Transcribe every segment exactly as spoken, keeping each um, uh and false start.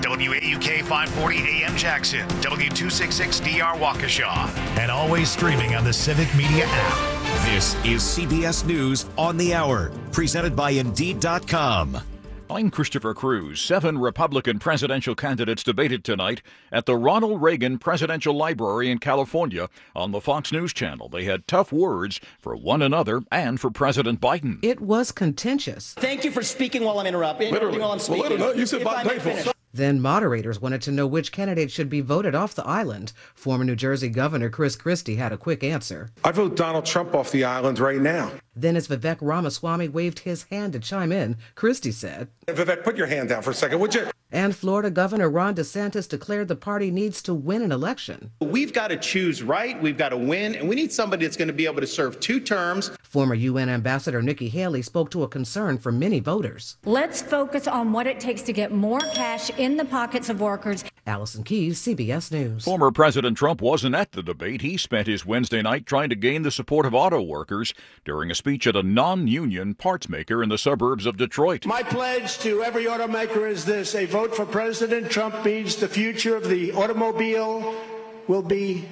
W A U K five forty A M Jackson, W two sixty-six D R Waukesha, and always streaming on the Civic Media app. This is C B S News on the Hour, presented by Indeed dot com. I'm Christopher Cruz. Seven Republican presidential candidates debated tonight at the Ronald Reagan Presidential Library in California on the Fox News Channel. They had tough words for one another and for President Biden. It was contentious. Thank you for speaking while I'm interrupting. Literally. While I'm speaking. Well, you said If I may painful. finish. Then moderators wanted to know which candidate should be voted off the island. Former New Jersey Governor Chris Christie had a quick answer. I vote Donald Trump off the island right now. Then as Vivek Ramaswamy waved his hand to chime in, Christie said, Vivek, put your hand down for a second, would you? And Florida Governor Ron DeSantis declared the party needs to win an election. We've got to choose right, we've got to win, and we need somebody that's going to be able to serve two terms. Former U N Ambassador Nikki Haley spoke to a concern for many voters. Let's focus on what it takes to get more cash in the pockets of workers. Allison Keyes, C B S News. Former President Trump wasn't at the debate. He spent his Wednesday night trying to gain the support of auto workers during a speech at a non-union parts maker in the suburbs of Detroit. My pledge to every automaker is this: a vote for President Trump means the future of the automobile will be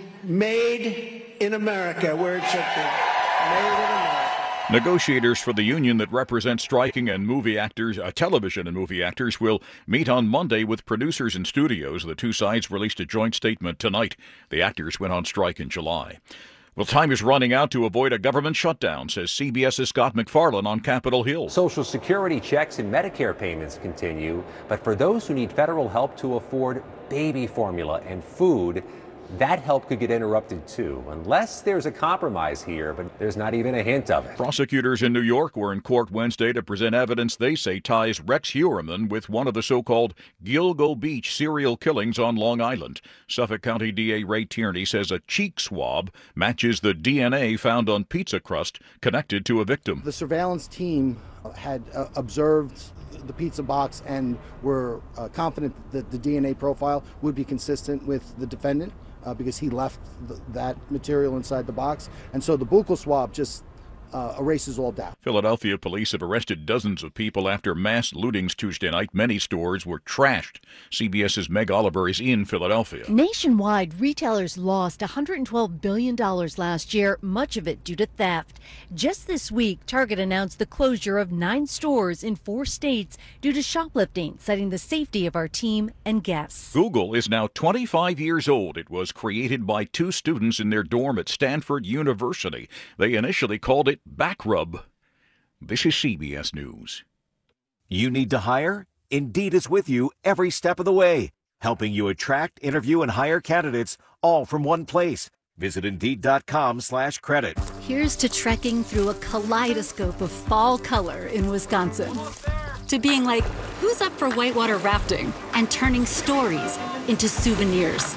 made in America, where it should be. Made in America. Negotiators for the union that represents striking and movie actors, uh, television and movie actors, will meet on Monday with producers and studios. The two sides released a joint statement tonight. The actors went on strike in July. Well, time is running out to avoid a government shutdown, says CBS's Scott MacFarlane on Capitol Hill. Social Security checks and Medicare payments continue, but for those who need federal help to afford baby formula and food, that help could get interrupted too, unless there's a compromise here, but there's not even a hint of it. Prosecutors in New York were in court Wednesday to present evidence they say ties Rex Heuermann with one of the so-called Gilgo Beach serial killings on Long Island. Suffolk County D A Ray Tierney says a cheek swab matches the D N A found on pizza crust connected to a victim. The surveillance team had uh, observed the pizza box and were uh, confident that the D N A profile would be consistent with the defendant. Uh, because he left th- that material inside the box. And so the buccal swab just uh, erases all doubt. Philadelphia police have arrested dozens of people after mass lootings Tuesday night. Many stores were trashed. CBS's Meg Oliver is in Philadelphia. Nationwide, retailers lost one hundred twelve billion dollars last year, much of it due to theft. Just this week, Target announced the closure of nine stores in four states due to shoplifting, citing the safety of our team and guests. Google is now twenty-five years old. It was created by two students in their dorm at Stanford University. They initially called it Backrub. This is C B S News. You need to hire? Indeed is with you every step of the way, helping you attract, interview, and hire candidates all from one place. Visit Indeed.com slash credit. Here's to trekking through a kaleidoscope of fall color in Wisconsin. To being like, who's up for whitewater rafting? And turning stories into souvenirs.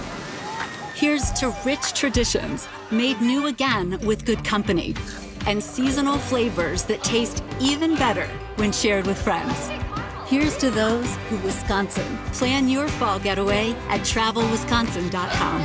Here's to rich traditions made new again with good company. And seasonal flavors that taste even better when shared with friends. Here's to those who Wisconsin. Plan your fall getaway at travel wisconsin dot com.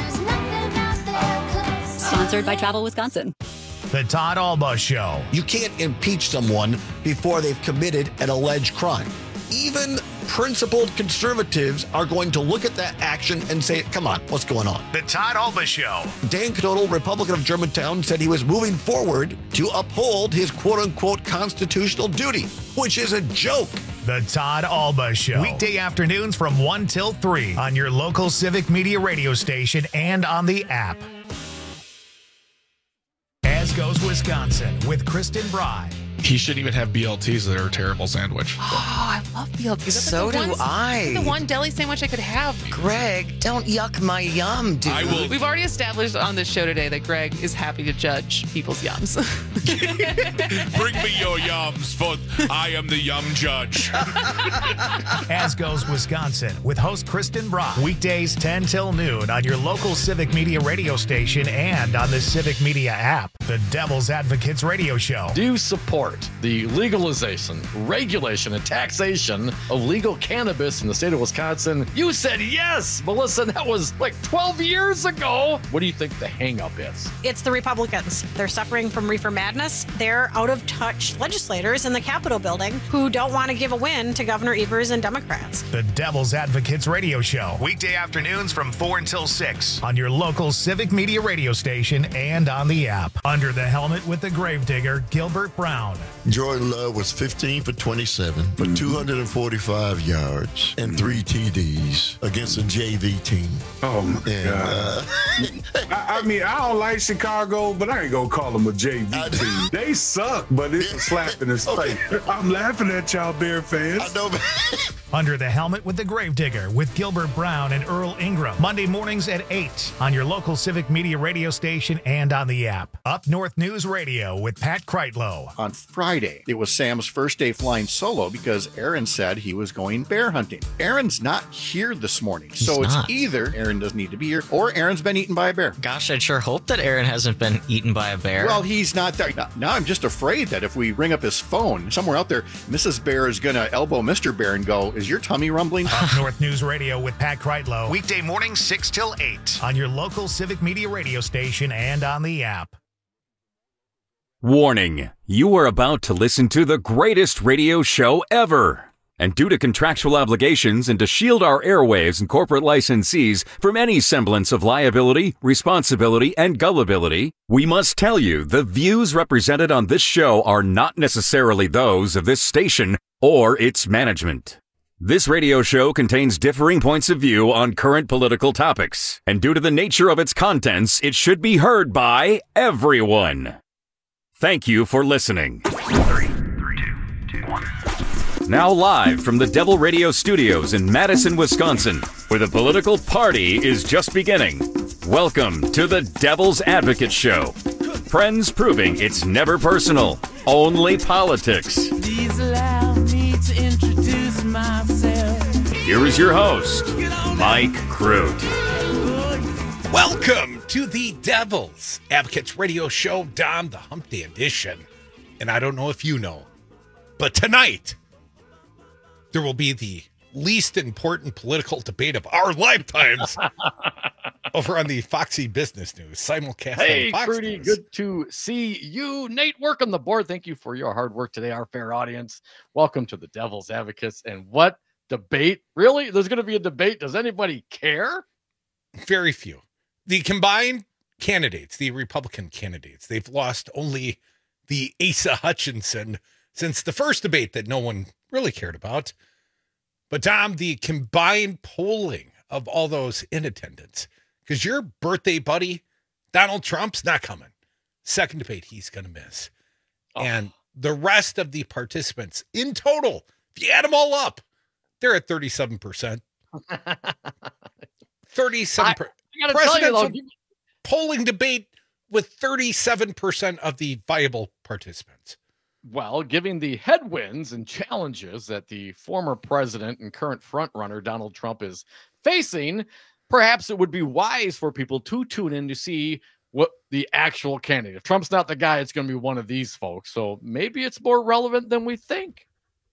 Sponsored by Travel Wisconsin. The Todd Alba Show. You can't impeach someone before they've committed an alleged crime. Even principled conservatives are going to look at that action and say, come on, what's going on? The Todd Alba Show. Dan Knodel, Republican of Germantown, said he was moving forward to uphold his quote-unquote constitutional duty, which is a joke. The Todd Alba Show. Weekday afternoons from one till three on your local Civic Media radio station and on the app. As Goes Wisconsin with Kristen Bry. He shouldn't even have B L Ts that are a terrible sandwich. Oh, I love B L Ts. So do one, I. The one deli sandwich I could have. Greg, don't yuck my yum, dude. I will. We've already established on this show today that Greg is happy to judge people's yums. Bring me your yums, for I am the yum judge. As Goes Wisconsin with host Kristen Brock. Weekdays ten till noon on your local Civic Media radio station and on the Civic Media app. The Devil's Advocates radio show. Do support support the legalization, regulation, and taxation of legal cannabis in the state of Wisconsin. You said yes, Melissa. That was like twelve years ago. What do you think the hang-up is? It's the Republicans. They're suffering from reefer madness. They're out-of-touch legislators in the Capitol building who don't want to give a win to Governor Evers and Democrats. The Devil's Advocates Radio Show, weekday afternoons from four until six on your local Civic Media radio station and on the app. Under the helmet with the gravedigger, Gilbert Brown. Jordan Love was fifteen for twenty-seven for mm-hmm. two hundred forty-five yards and mm-hmm. three T Ds against a J V team. Oh, my and, God. Uh, I, I mean, I don't like Chicago, but I ain't going to call them a J V team. They suck, but it's a slap in the face. I'm laughing at y'all Bear fans. I know, Under the Helmet with the Gravedigger with Gilbert Brown and Earl Ingram. Monday mornings at eight on your local Civic Media radio station and on the app. Up North News Radio with Pat Kreitlow. On Friday, it was Sam's first day flying solo because Aaron said he was going bear hunting. Aaron's not here this morning, He's so not. It's either Aaron doesn't need to be here or Aaron's been eaten by a bear. Gosh, I'd sure hope that Aaron hasn't been eaten by a bear. Well, he's not there. Now, now I'm just afraid that if we ring up his phone, somewhere out there, Missus Bear is going to elbow Mister Bear and go, is your tummy rumbling? Up North News Radio with Pat Kreitlow. Weekday mornings six till eight on your local Civic Media radio station and on the app. Warning, you are about to listen to the greatest radio show ever. And due to contractual obligations and to shield our airwaves and corporate licensees from any semblance of liability, responsibility, and gullibility, we must tell you the views represented on this show are not necessarily those of this station or its management. This radio show contains differing points of view on current political topics, and due to the nature of its contents, it should be heard by everyone. Thank you for listening. Three, three, two, two, one. Now live from the Devil Radio Studios in Madison, Wisconsin, where the political party is just beginning. Welcome to the Devil's Advocate Show. Friends proving it's never personal, only politics. Please allow me to introduce myself. Here is your host, Mike Crute. Welcome to the Devil's Advocates Radio Show, Dom the Hump Day edition. And I don't know if you know, but tonight there will be the least important political debate of our lifetimes over on the Foxy Business News simulcast. Hey, Fox Crudy, News. good to see you. Nate, welcome the board. Thank you for your hard work today, our fair audience. Welcome to the Devil's Advocates. And what debate? Really? There's going to be a debate. Does anybody care? Very few. The combined candidates, the Republican candidates, they've lost only the Asa Hutchinson since the first debate that no one really cared about. But Tom, the combined polling of all those in attendance, because your birthday buddy, Donald Trump's not coming. Second debate, he's going to miss. Oh. And the rest of the participants in total, if you add them all up, they're at thirty-seven percent. thirty-seven percent. I gotta tell you, though, you... polling debate with thirty-seven percent of the viable participants. Well, given the headwinds and challenges that the former president and current frontrunner Donald Trump is facing, perhaps it would be wise for people to tune in to see what the actual candidate. If Trump's not the guy, it's going to be one of these folks. So maybe it's more relevant than we think.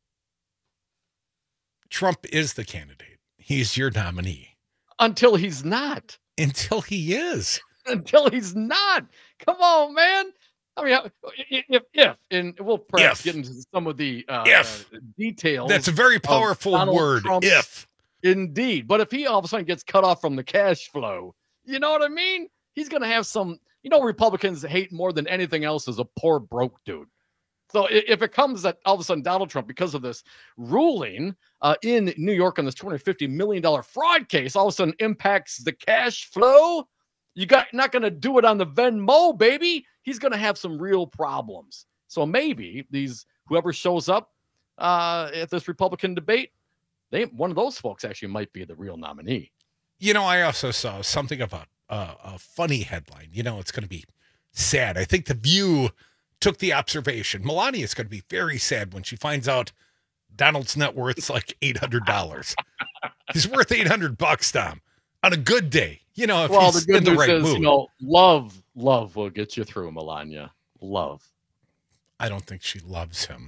Trump is the candidate. He's your nominee. Until he's not. Until he is. Until he's not. Come on, man. I mean, if, if, and we'll perhaps if. get into some of the uh, if. uh, details. That's a very powerful word, Trump's, if. Indeed. But if he all of a sudden gets cut off from the cash flow, you know what I mean? He's going to have some, you know, Republicans hate more than anything else is a poor, broke dude. So if it comes that all of a sudden Donald Trump, because of this ruling uh, in New York on this two hundred fifty million dollars fraud case, all of a sudden impacts the cash flow, you got not going to do it on the Venmo, baby. He's going to have some real problems. So maybe these whoever shows up uh, at this Republican debate, they one of those folks actually might be the real nominee. You know, I also saw something about uh, a funny headline. You know, it's going to be sad. I think The View took the observation. Melania is going to be very sad when she finds out Donald's net worth's like eight hundred dollars. He's worth eight hundred bucks, Tom, on a good day. You know, if well, he's the good in the news right is, mood. you know, love, love will get you through, Melania. Love. I don't think she loves him.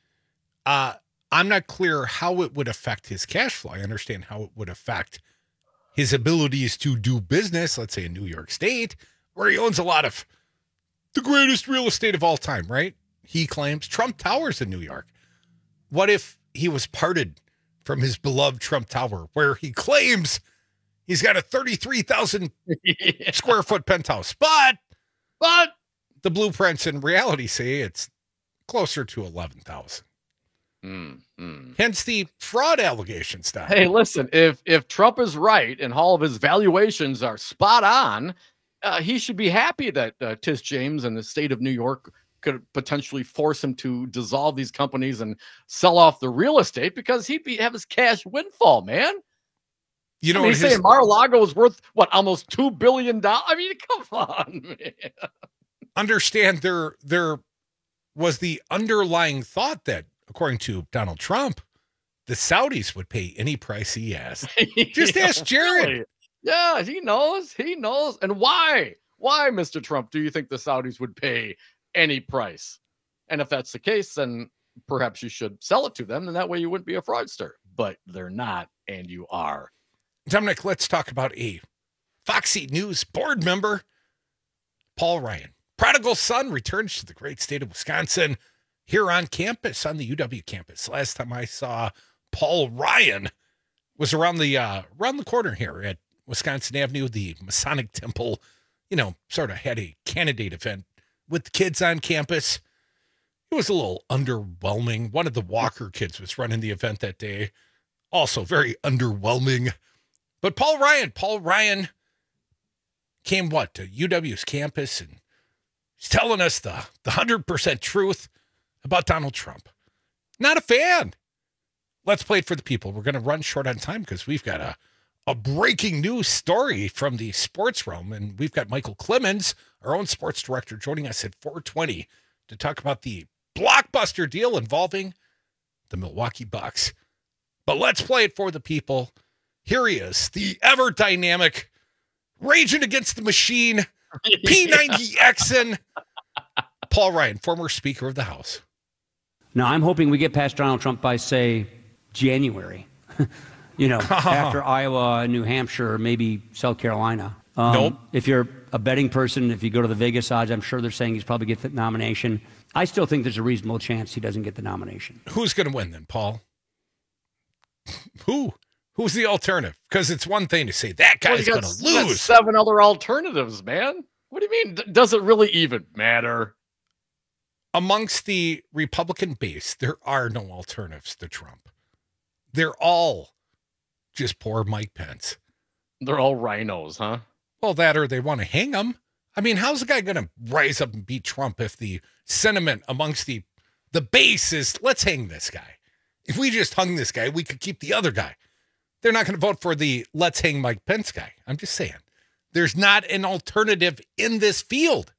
Uh, I'm not clear how it would affect his cash flow. I understand how it would affect his abilities to do business, let's say in New York State, where he owns a lot of the greatest real estate of all time, right? He claims Trump Towers in New York. What if he was parted from his beloved Trump Tower, where he claims he's got a thirty-three thousand yeah. square foot penthouse, but but the blueprints in reality say it's closer to eleven thousand. Mm, mm. Hence the fraud allegation stuff. Hey, listen, if if Trump is right and all of his valuations are spot on, uh, he should be happy that uh, Tish James and the state of New York could potentially force him to dissolve these companies and sell off the real estate, because he'd be have his cash windfall, man. You know, I mean, he's his... saying Mar-a-Lago is worth what, almost two billion dollars. I mean, come on, man. Understand there there was the underlying thought that, according to Donald Trump, the Saudis would pay any price he asked. Just yeah, ask Jared. Really? Yeah, he knows. He knows. And why? Why, Mister Trump, do you think the Saudis would pay any price? And if that's the case, then perhaps you should sell it to them, and that way you wouldn't be a fraudster. But they're not, and you are. Dominic, let's talk about a Foxy News board member, Paul Ryan. Prodigal son returns to the great state of Wisconsin, here on campus, on the U W campus. Last time I saw Paul Ryan was around the uh, around the corner here at Wisconsin Avenue. The Masonic Temple, you know, sort of had a candidate event with the kids on campus. It was a little underwhelming. One of the Walker kids was running the event that day. Also very underwhelming. But Paul Ryan, Paul Ryan came, what, to U W's campus, and he's telling us the, the one hundred percent truth about Donald Trump. Not a fan. Let's play it for the people. We're going to run short on time because we've got a, a breaking news story from the sports realm, and we've got Michael Clemens, our own sports director, joining us at four twenty to talk about the blockbuster deal involving the Milwaukee Bucks. But let's play it for the people. Here he is, the ever dynamic, raging against the machine, P ninety X'n, Paul Ryan, former Speaker of the House. No, I'm hoping we get past Donald Trump by, say, January. you know, after Iowa, New Hampshire, maybe South Carolina. Um, nope. If you're a betting person, if you go to the Vegas odds, I'm sure they're saying he's probably get the nomination. I still think there's a reasonable chance he doesn't get the nomination. Who's going to win then, Paul? Who? Who's the alternative? Because it's one thing to say that guy's well, going to lose. Seven other alternatives, man. What do you mean? D- does it really even matter? Amongst the Republican base, there are no alternatives to Trump. They're all just poor Mike Pence. They're all rhinos, huh? Well, that or they want to hang him. I mean, how's the guy going to rise up and beat Trump if the sentiment amongst the, the base is, let's hang this guy. If we just hung this guy, we could keep the other guy. They're not going to vote for the let's hang Mike Pence guy. I'm just saying. There's not an alternative in this field.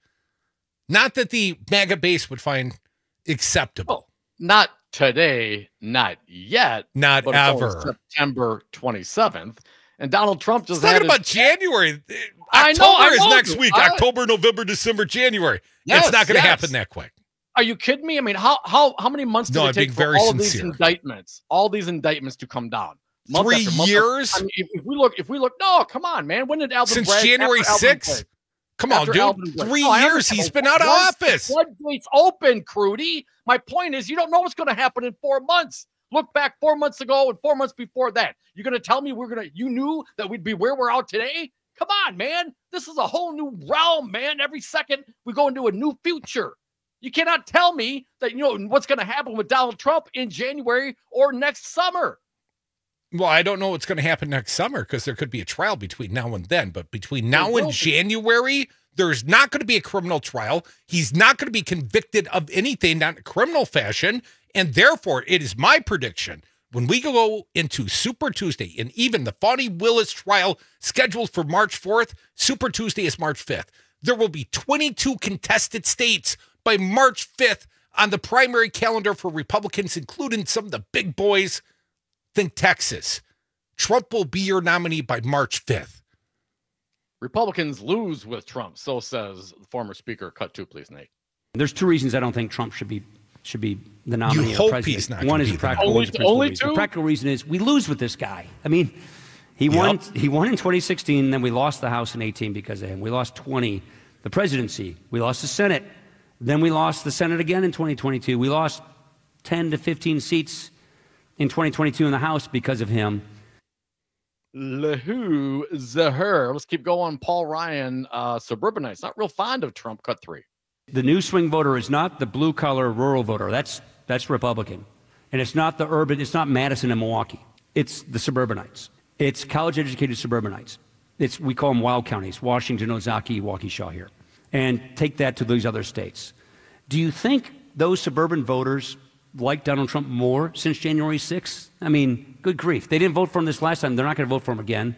Not that the MAGA base would find acceptable. Well, not today, not yet. Not but ever. It's September twenty-seventh. And Donald Trump just It's talking had about his... January. I October know, I is know, next dude. week. I... October, November, December, January. Yes, it's not going to yes. happen that quick. Are you kidding me? I mean, how how how many months did No, it I'm take being for very all sincere. of these indictments, all these indictments to come down? Month Three after month years? After, I mean, if, if we look, if we look, no, come on, man. When did Alvin Since Bragg, January after Alvin sixth? Bragg? Come on, After dude. Alvin Bragg. Three No, I years he's understand. been out of Once the office. Floodgates open, Crudy. My point is, you don't know what's going to happen in four months. Look back four months ago and four months before that. You're going to tell me we're going to, you knew that we'd be where we're at today? Come on, man. This is a whole new realm, man. Every second we go into a new future. You cannot tell me that, you know, what's going to happen with Donald Trump in January or next summer. Well, I don't know what's going to happen next summer because there could be a trial between now and then. But between now There will and be. January, there's not going to be a criminal trial. He's not going to be convicted of anything, not in a criminal fashion. And therefore, it is my prediction when we go into Super Tuesday and even the Fani Willis trial scheduled for March fourth, Super Tuesday is March fifth. There will be twenty-two contested states by March fifth on the primary calendar for Republicans, including some of the big boys. Think Texas. Trump will be your nominee by March fifth. Republicans lose with Trump, so says the former speaker. Cut two, please, Nate. There's two reasons I don't think Trump should be should be the nominee. You or hope president. he's not One gonna is be a the practical, nominee. one is a principal Only reason. two? The practical reason is we lose with this guy. I mean, he won. Yep. He won in twenty sixteen, then we lost the House in eighteen because of him. We lost twenty, the presidency. We lost the Senate. Then we lost the Senate again in twenty twenty-two. We lost ten to fifteen seats in twenty twenty-two in the House because of him. Lehu Zahir. Let's keep going. Paul Ryan, uh, suburbanites, not real fond of Trump. Cut three. The new swing voter is not the blue-collar rural voter. That's that's Republican. And it's not the urban, it's not Madison and Milwaukee. It's the suburbanites. It's college-educated suburbanites. It's, we call them wild counties, Washington, Ozaukee, Waukesha here. And take that to these other states. Do you think those suburban voters like Donald Trump more since January sixth? I mean, good grief. They didn't vote for him this last time. They're not going to vote for him again.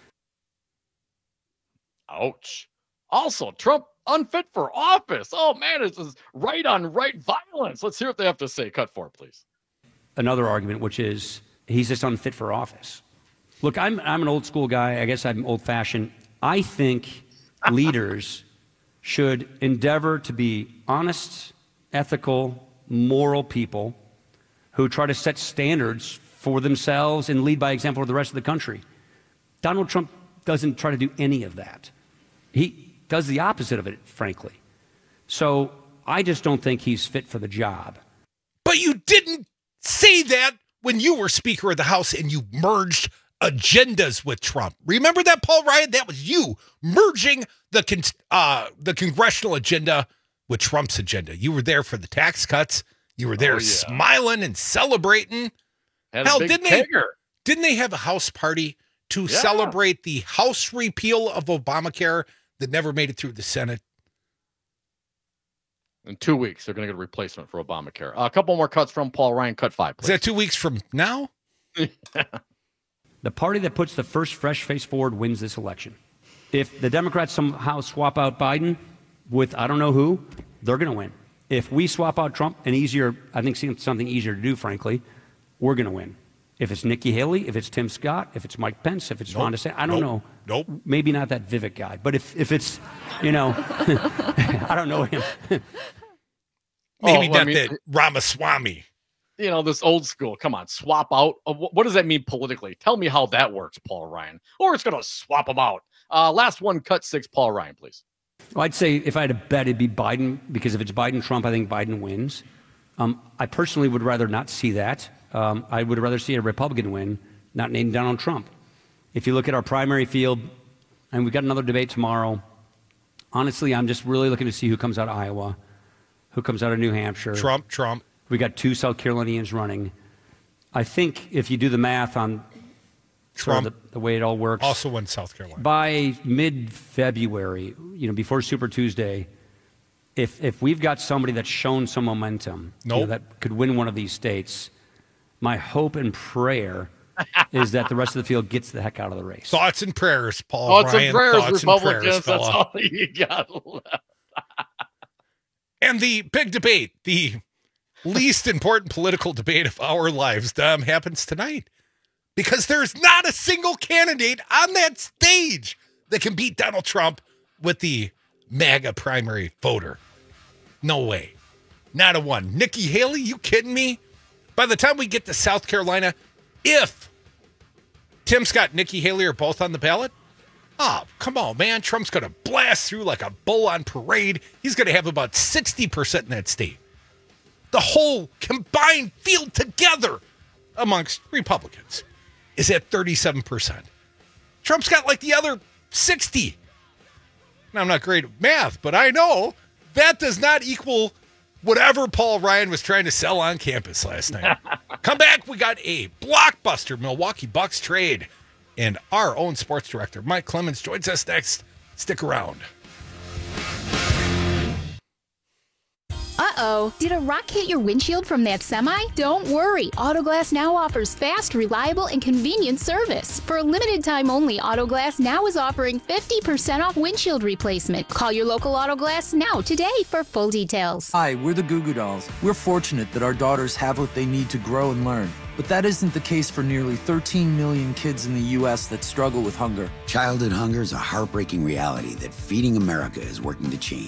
Ouch. Also, Trump unfit for office. Oh, man, this is right on right violence. Let's hear what they have to say. Cut four, please. Another argument, which is he's just unfit for office. Look, I'm, I'm an old school guy. I guess I'm old fashioned. I think leaders should endeavor to be honest, ethical, moral people who try to set standards for themselves and lead by example to the rest of the country. Donald Trump doesn't try to do any of that. He does the opposite of it, frankly. So I just don't think he's fit for the job. But you didn't say that when you were Speaker of the House and you merged agendas with Trump. Remember that, Paul Ryan? That was you merging the con- uh, the congressional agenda with Trump's agenda. You were there for the tax cuts. You were there Oh, yeah. smiling and celebrating. Had a Hell, big didn't they? kegger. Didn't they have a House party to Yeah. celebrate the House repeal of Obamacare that never made it through the Senate? In two weeks, they're going to get a replacement for Obamacare. Uh, a couple more cuts from Paul Ryan. Cut five, Is please. that two weeks from now? The party that puts the first fresh face forward wins this election. If the Democrats somehow swap out Biden with I don't know who, they're going to win. If we swap out Trump, and easier, I think something easier to do, frankly, we're going to win. If it's Nikki Haley, if it's Tim Scott, if it's Mike Pence, if it's Nope. Ron DeSantis, I don't Nope. know. Nope. Maybe not that Vivek guy, but if, if it's, you know, I don't know him. Maybe Oh, well, not I mean- that Ramaswamy. You know, this old school. Come on, swap out. Uh, wh- What does that mean politically? Tell me how that works, Paul Ryan. Or it's going to swap them out. Uh, last one, cut six, Paul Ryan, please. Well, I'd say if I had to bet, it'd be Biden, because if it's Biden-Trump, I think Biden wins. Um, I personally would rather not see that. Um, I would rather see a Republican win, not named Donald Trump. If you look at our primary field, and we've got another debate tomorrow, honestly, I'm just really looking to see who comes out of Iowa, who comes out of New Hampshire. Trump, Trump. We got two South Carolinians running. I think if you do the math on sort of Trump the, the way it all works, also won South Carolina. by mid-February, you know, before Super Tuesday, if if we've got somebody that's shown some momentum, you know, Nope. that could win one of these states, my hope and prayer is that the rest of the field gets the heck out of the race. Thoughts and prayers, Paul Thoughts Ryan. and prayers, Thoughts and Republicans. prayers, That's fella. all you got left. And the big debate, the least important political debate of our lives, um, happens tonight. Because there's not a single candidate on that stage that can beat Donald Trump with the MAGA primary voter. No way. Not a one. Nikki Haley, you kidding me? By the time we get to South Carolina, if Tim Scott and Nikki Haley are both on the ballot, oh, come on, man. Trump's going to blast through like a bull on parade. He's going to have about sixty percent in that state. The whole combined field together amongst Republicans is at thirty-seven percent. Trump's got like the other sixty. Now, I'm not great at math, but I know that does not equal whatever Paul Ryan was trying to sell on campus last night. Come back, we got a blockbuster Milwaukee Bucks trade. And our own sports director, Mike Clemens, joins us next. Stick around. Uh-oh, did a rock hit your windshield from that semi? Don't worry, Autoglass Now offers fast, reliable, and convenient service. For a limited time only, Autoglass Now is offering fifty percent off windshield replacement. Call your local Autoglass Now today for full details. Hi, we're the Goo Goo Dolls. We're fortunate that our daughters have what they need to grow and learn. But that isn't the case for nearly thirteen million kids in the U S that struggle with hunger. Childhood hunger is a heartbreaking reality that Feeding America is working to change.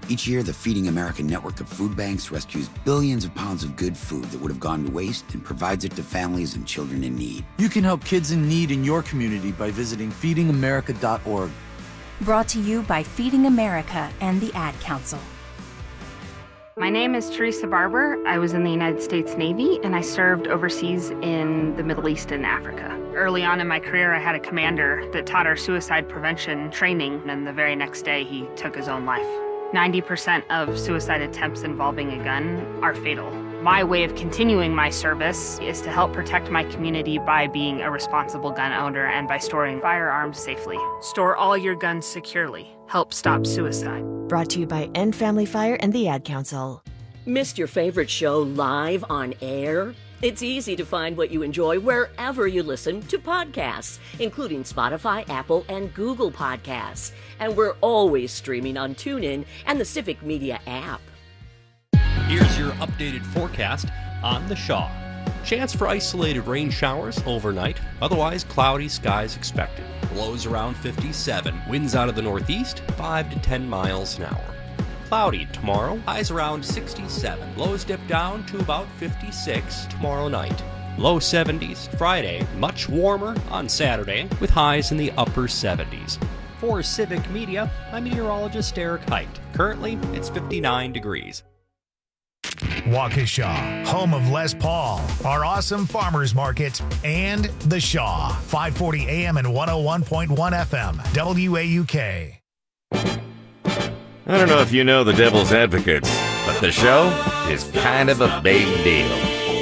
Each year, the Feeding America network of food banks rescues billions of pounds of good food that would have gone to waste and provides it to families and children in need. You can help kids in need in your community by visiting feeding america dot org. Brought to you by Feeding America and the Ad Council. My name is Teresa Barber. I was in the United States Navy, and I served overseas in the Middle East and Africa. Early on in my career, I had a commander that taught our suicide prevention training, and the very next day, he took his own life. ninety percent of suicide attempts involving a gun are fatal. My way of continuing my service is to help protect my community by being a responsible gun owner and by storing firearms safely. Store all your guns securely. Help stop suicide. Brought to you by End Family Fire and the Ad Council. Missed your favorite show live on air? It's easy to find what you enjoy wherever you listen to podcasts, including Spotify, Apple, and Google Podcasts. And we're always streaming on TuneIn and the Civic Media app. Here's your updated forecast on the Shaw. Chance for isolated rain showers overnight, otherwise cloudy skies expected. Lows around fifty-seven, winds out of the northeast, five to ten miles an hour. Cloudy tomorrow, highs around sixty-seven, lows dip down to about fifty-six tomorrow night. Low seventies Friday, much warmer on Saturday with highs in the upper seventies. For Civic Media, I'm meteorologist Eric Height. Currently, it's fifty-nine degrees. Waukesha, home of Les Paul, our awesome farmers market, and The Shaw, five forty A M and one oh one point one F M, W A U K. I don't know if you know the Devil's Advocates, but the show is kind of a big deal.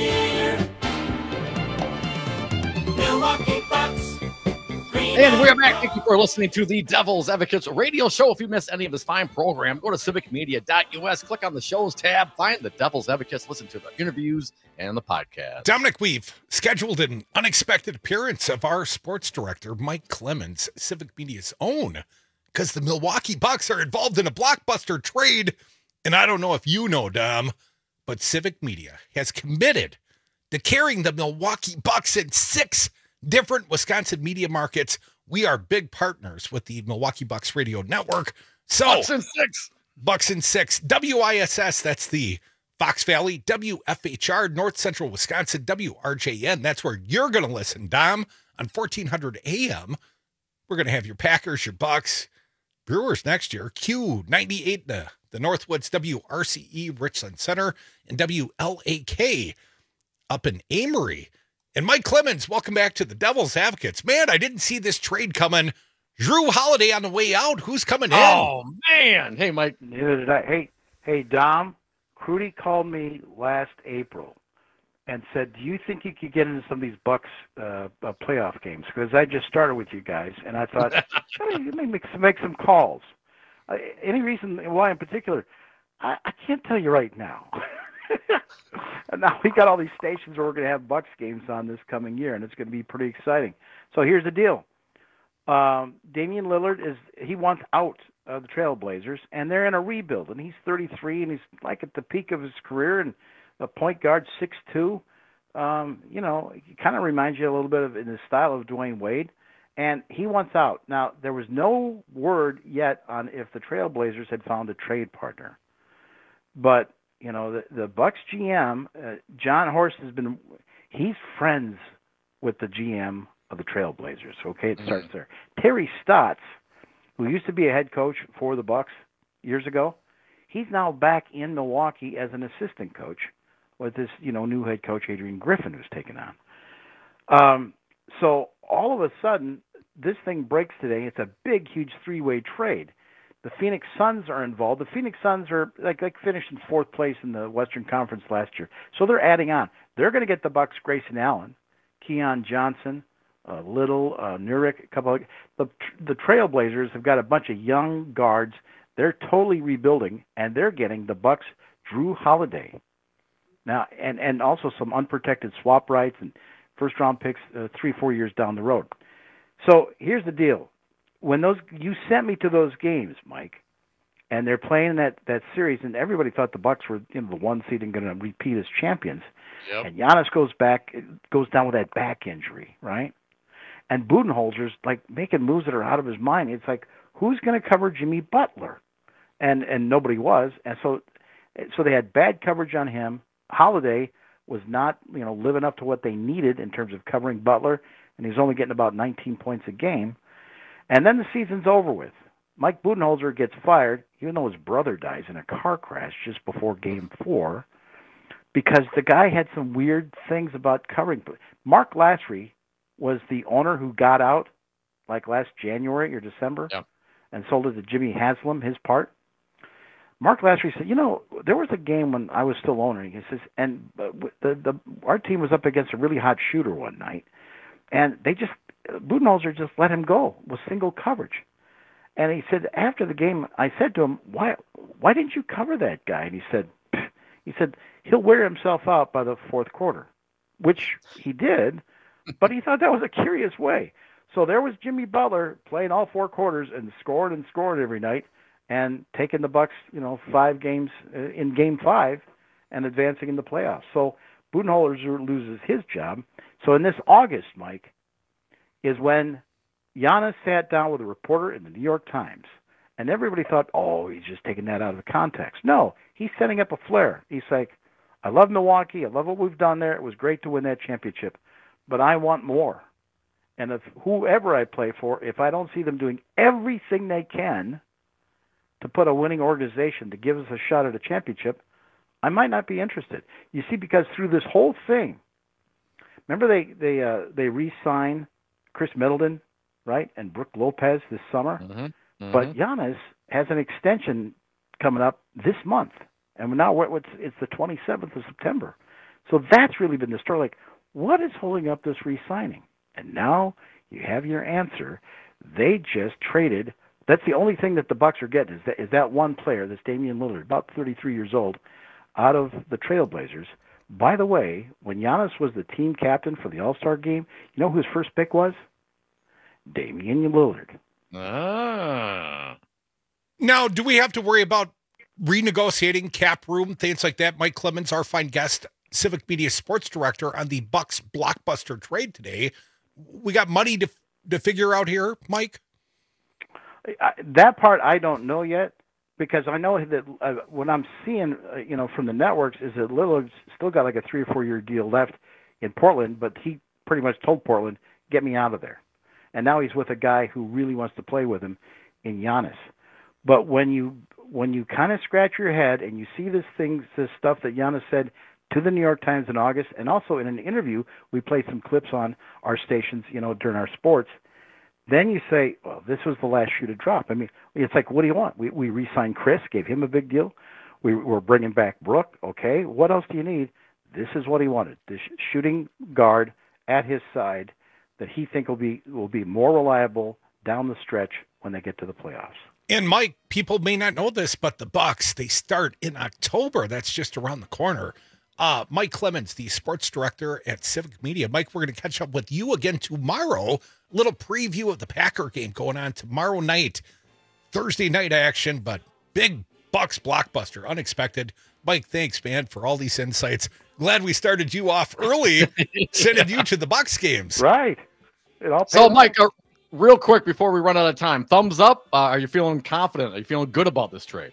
And we're back. Thank you for listening to the Devil's Advocates radio show. If you missed any of this fine program, go to civic media dot U S, click on the shows tab, find the Devil's Advocates, listen to the interviews and the podcast. Dominic, we've scheduled an unexpected appearance of our sports director, Mike Clemens, Civic Media's own, because the Milwaukee Bucks are involved in a blockbuster trade. And I don't know if you know, Dom, but Civic Media has committed to carrying the Milwaukee Bucks in six different Wisconsin media markets. We are big partners with the Milwaukee Bucks Radio Network. So Bucks in six. Bucks in six. W I S S, that's the Fox Valley. W F H R, North Central Wisconsin. W R J N, that's where you're going to listen, Dom, on fourteen hundred A M. We're going to have your Packers, your Bucks, Brewers next year. Q ninety-eight, the, the Northwoods, W R C E, Richland Center, and W L A K up in Amory. And Mike Clemens, welcome back to the Devil's Advocates. Man, I didn't see this trade coming. Drew Holiday on the way out. Who's coming in? Oh, man. Hey, Mike. Neither did I. Hey, hey, Dom, Crudy called me last April and said, do you think you could get into some of these Bucks uh, uh, playoff games? Because I just started with you guys, and I thought, hey, let me make some, make some calls. Uh, any reason why in particular? I, I can't tell you right now. And now we got all these stations where we're going to have Bucks games on this coming year, and it's going to be pretty exciting. So here's the deal. Um, Damian Lillard, is he wants out of the Trailblazers, and they're in a rebuild, and he's thirty-three, and he's like at the peak of his career, and a point guard, six two. Um, you know, he kind of reminds you a little bit of in the style of Dwayne Wade, and he wants out. Now, there was no word yet on if the Trailblazers had found a trade partner, but you know, the, the Bucks G M, uh, John Horst, has been, he's friends with the G M of the Trailblazers. Okay, it starts there. Terry Stotts, who used to be a head coach for the Bucks years ago, he's now back in Milwaukee as an assistant coach with this, you know, new head coach, Adrian Griffin, who's taken on. Um, so all of a sudden, this thing breaks today. It's a big, huge three-way trade. The Phoenix Suns are involved. The Phoenix Suns are like, like finished in fourth place in the Western Conference last year. So they're adding on. They're going to get the Bucks Grayson Allen, Keon Johnson, uh, Little, uh, Nurkic, a couple of the the Trailblazers have got a bunch of young guards. They're totally rebuilding, and they're getting the Bucks Drew Holiday. Now, and, and also some unprotected swap rights and first round picks uh, three, four years down the road. So here's the deal. When those you sent me to those games, Mike, and they're playing that, that series, and everybody thought the Bucks were, you know, the one seed and going to repeat as champions. Yep. And Giannis goes back, goes down with that back injury, right? And Budenholzer's like making moves that are out of his mind. It's like, who's going to cover Jimmy Butler? and and nobody was, and so so they had bad coverage on him. Holiday was not, you know, living up to what they needed in terms of covering Butler, and he's only getting about nineteen points a game. And then the season's over with. Mike Budenholzer gets fired, even though his brother dies in a car crash just before Game Four, because the guy had some weird things about covering. Mark Lasry was the owner who got out like last January or December yep. and sold it to Jimmy Haslam, his part. Mark Lasry said, you know, there was a game when I was still owner. He says, and the, the our team was up against a really hot shooter one night, and they just, Budenholzer just let him go with single coverage. And he said, after the game, I said to him, why why didn't you cover that guy? And he said, he said, he'll wear himself out by the fourth quarter, which he did, but he thought that was a curious way. So there was Jimmy Butler playing all four quarters and scoring and scoring every night, and taking the Bucks, you know, five games in Game Five, and advancing in the playoffs. So Budenholzer loses his job. So in this August, Mike, is when Giannis sat down with a reporter in the New York Times, and everybody thought, oh, he's just taking that out of the context. No, he's setting up a flare. He's like, I love Milwaukee. I love what we've done there. It was great to win that championship, but I want more. And if whoever I play for, if I don't see them doing everything they can to put a winning organization to give us a shot at a championship, I might not be interested. You see, because through this whole thing, remember they they uh, they re-sign Chris Middleton, right, and Brook Lopez this summer, mm-hmm. Mm-hmm. but Giannis has an extension coming up this month, and now we're, it's it's the twenty-seventh of September. So that's really been the story. Like, what is holding up this re-signing? And now you have your answer. They just traded. That's the only thing that the Bucks are getting is that is that one player, that's Damian Lillard, about thirty-three years old, out of the Trailblazers. By the way, when Giannis was the team captain for the All-Star game, you know who his first pick was? Damian Lillard. Ah. Now, do we have to worry about renegotiating cap room, things like that? Mike Clemens, our fine guest, Civic Media sports director on the Bucks blockbuster trade today. We got money to to figure out here, Mike? I, that part I don't know yet, because I know that uh, what I'm seeing, uh, you know, from the networks is that Lillard's still got like a three or four year deal left in Portland, but he pretty much told Portland, get me out of there. And now he's with a guy who really wants to play with him in Giannis. But when you when you kind of scratch your head and you see this thing, this stuff that Giannis said to the New York Times in August, and also in an interview, we played some clips on our stations, you know, during our sports. Then you say, well, this was the last shoe to drop. I mean, it's like, what do you want? We we re-signed Chris, gave him a big deal. We, we're bringing back Brook. Okay, what else do you need? This is what he wanted. This shooting guard at his side that he think will be will be more reliable down the stretch when they get to the playoffs. And Mike, people may not know this, but the Bucks, they start in October. That's just around the corner. Uh, Mike Clemens, the sports director at Civic Media. Mike, we're going to catch up with you again tomorrow. A little preview of the Packer game going on tomorrow night, Thursday night action, but big Bucks blockbuster, unexpected. Mike, thanks, man, for all these insights. Glad we started you off early, sending you to the Bucks games. Right. So, Mike, uh, real quick before we run out of time, thumbs up. Uh, are you feeling confident? Are you feeling good about this trade?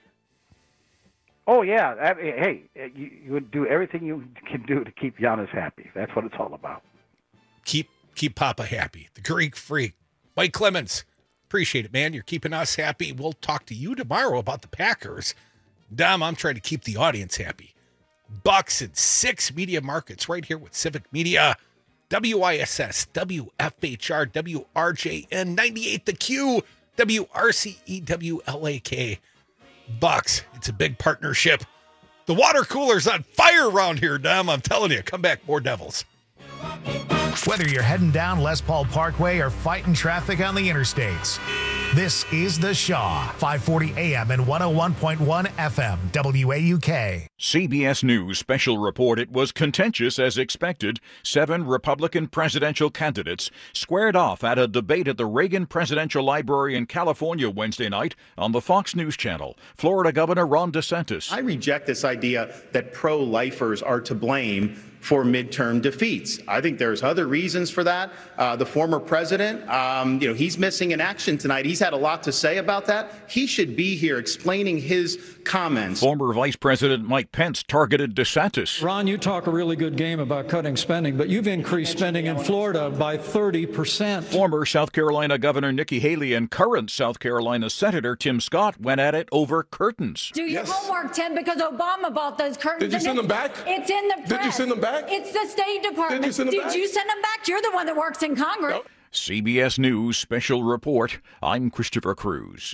Oh, yeah. I mean, hey, you, you would do everything you can do to keep Giannis happy. That's what it's all about. Keep keep Papa happy. The Greek Freak. Mike Clemens. Appreciate it, man. You're keeping us happy. We'll talk to you tomorrow about the Packers. Dom, I'm trying to keep the audience happy. Bucks in six media markets right here with Civic Media. W I S S, W F H R, W R J N, ninety-eight The Q, W R C E W L A K. Bucks, it's a big partnership. The water cooler's on fire around here, Dom. I'm telling you, come back, more Devils. Whether you're heading down Les Paul Parkway or fighting traffic on the interstates, this is The Shaw, five forty A M and one oh one point one F M, W A U K. C B S News special report. It was contentious as expected. Seven Republican presidential candidates squared off at a debate at the Reagan Presidential Library in California Wednesday night on the Fox News Channel. Florida Governor Ron DeSantis. I reject this idea that pro-lifers are to blame for midterm defeats. I think there's other reasons for that. Uh, the former president, um, you know, he's missing in action tonight. He's had a lot to say about that. He should be here explaining his comments. Former Vice President Mike Pence targeted DeSantis. Ron, you talk a really good game about cutting spending, but you've increased spending in Florida by thirty percent. Former South Carolina Governor Nikki Haley and current South Carolina Senator Tim Scott went at it over curtains. Do your yes. homework, Tim, because Obama bought those curtains. Did you send them back? It's in the press. Did you send them back? It's the State Department. Did you send them Did back? you send them back? You're the one that works in Congress. No. C B S News Special Report. I'm Christopher Cruz.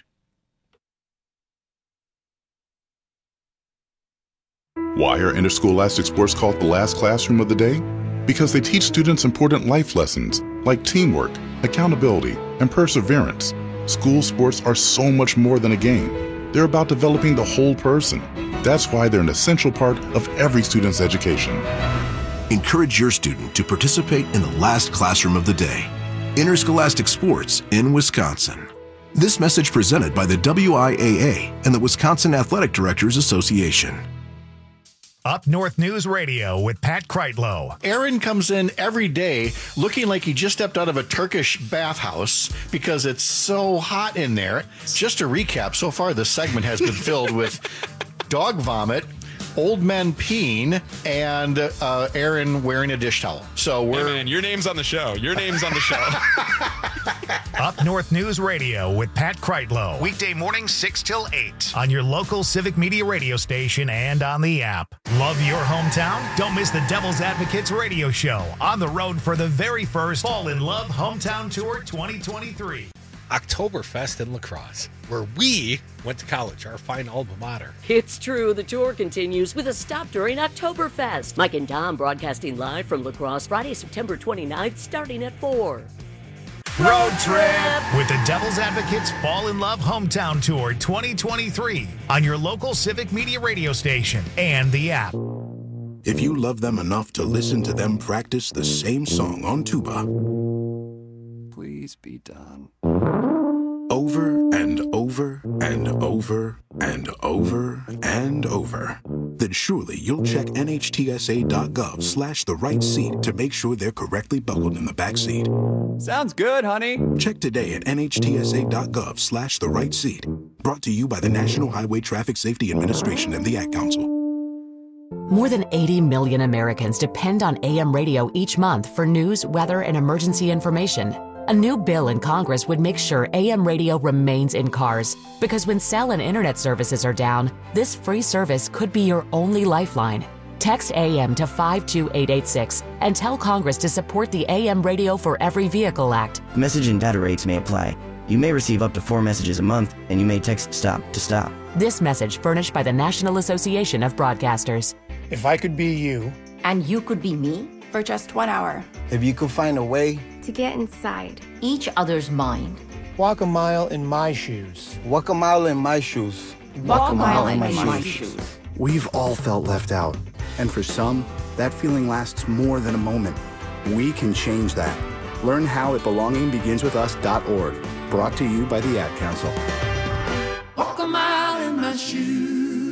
Why are interscholastic sports called the last classroom of the day? Because they teach students important life lessons like teamwork, accountability, and perseverance. School sports are so much more than a game. They're about developing the whole person. That's why they're an essential part of every student's education. Encourage your student to participate in the last classroom of the day. Interscholastic sports in Wisconsin. This message presented by the W I A A and the Wisconsin Athletic Directors Association. Up North News Radio with Pat Kreitlow. Aaron comes in every day looking like he just stepped out of a Turkish bathhouse because it's so hot in there. Just to recap, so far this segment has been filled with dog vomit, old men peeing, and uh, Aaron wearing a dish towel. So we're... Hey man, your name's on the show. Your name's on the show. Up North News Radio with Pat Kreitlow. Weekday mornings six till eight on your local Civic Media radio station and on the app. Love your hometown? Don't miss the Devil's Advocates radio show on the road for the very first Fall in Love Hometown Tour twenty twenty-three. Oktoberfest in La Crosse, where we went to college, our fine alma mater. It's true. The tour continues with a stop during Oktoberfest. Mike and Dom broadcasting live from La Crosse Friday, September twenty-ninth, starting at four. Road trip with the Devil's Advocates Fall in Love Hometown Tour twenty twenty-three on your local Civic Media radio station and the app. If you love them enough to listen to them practice the same song on tuba, please be done. Over and over and over and over and over, then surely you'll check nhtsa.gov slash the right seat to make sure they're correctly buckled in the back seat. Sounds good, honey. Check today at nhtsa.gov slash the right seat. Brought to you by the National Highway Traffic Safety Administration and the Ad Council. More than eighty million Americans depend on A M radio each month for news, weather, and emergency information. A new bill in Congress would make sure A M radio remains in cars, because when cell and internet services are down, this free service could be your only lifeline. Text A M to five two eight eight six and tell Congress to support the A M Radio for Every Vehicle Act. Message and data rates may apply. You may receive up to four messages a month, and you may text STOP to stop. This message furnished by the National Association of Broadcasters. If I could be you. And you could be me? For just one hour. If you could find a way. To get inside each other's mind. Walk a mile in my shoes. Walk a mile in my shoes. Walk, Walk a mile, mile in, in my, my shoes. shoes. We've all felt left out. And for some, that feeling lasts more than a moment. We can change that. Learn how at belonging begins with us dot org. Brought to you by the Ad Council. Walk a mile in my shoes.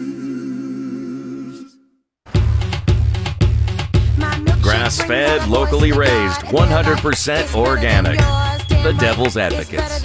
Grass-fed, locally raised, one hundred percent organic. The Devil's Advocates.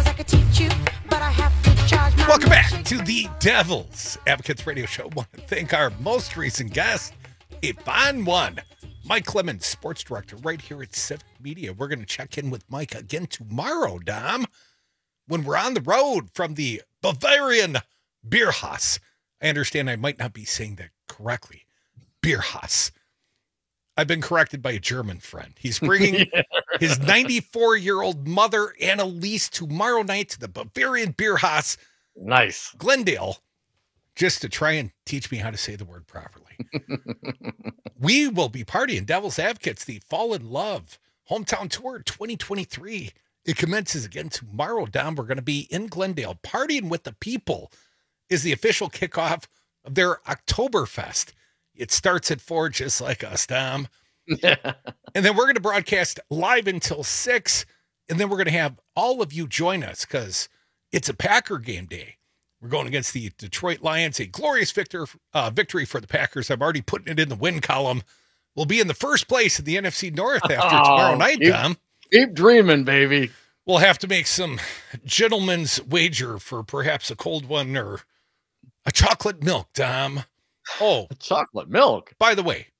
Welcome back to the Devil's Advocates Radio Show. I want to thank our most recent guest, a fine one, Mike Clemens, sports director right here at Civic Media. We're going to check in with Mike again tomorrow, Dom, when we're on the road from the Bavarian Bierhaus. I understand I might not be saying that correctly. Bierhaus. I've been corrected by a German friend. He's bringing yeah. his ninety-four-year-old mother, Annalise, tomorrow night to the Bavarian Bierhaus. Nice. Glendale, just to try and teach me how to say the word properly. We will be partying Devil's Advocates, the Fall in Love Hometown Tour twenty twenty-three. It commences again tomorrow, Dom. We're going to be in Glendale. Partying with the People is the official kickoff of their Oktoberfest. It starts at four, just like us, Dom. And then we're going to broadcast live until six. And then we're going to have all of you join us because it's a Packer game day. We're going against the Detroit Lions, a glorious victor, uh, victory for the Packers. I'm already putting it in the win column. will be in the first place in the N F C North after Oh, tomorrow night, keep, Dom. Keep dreaming, baby. We'll have to make some gentleman's wager for perhaps a cold one or a chocolate milk, Dom. Oh, chocolate milk. By the way,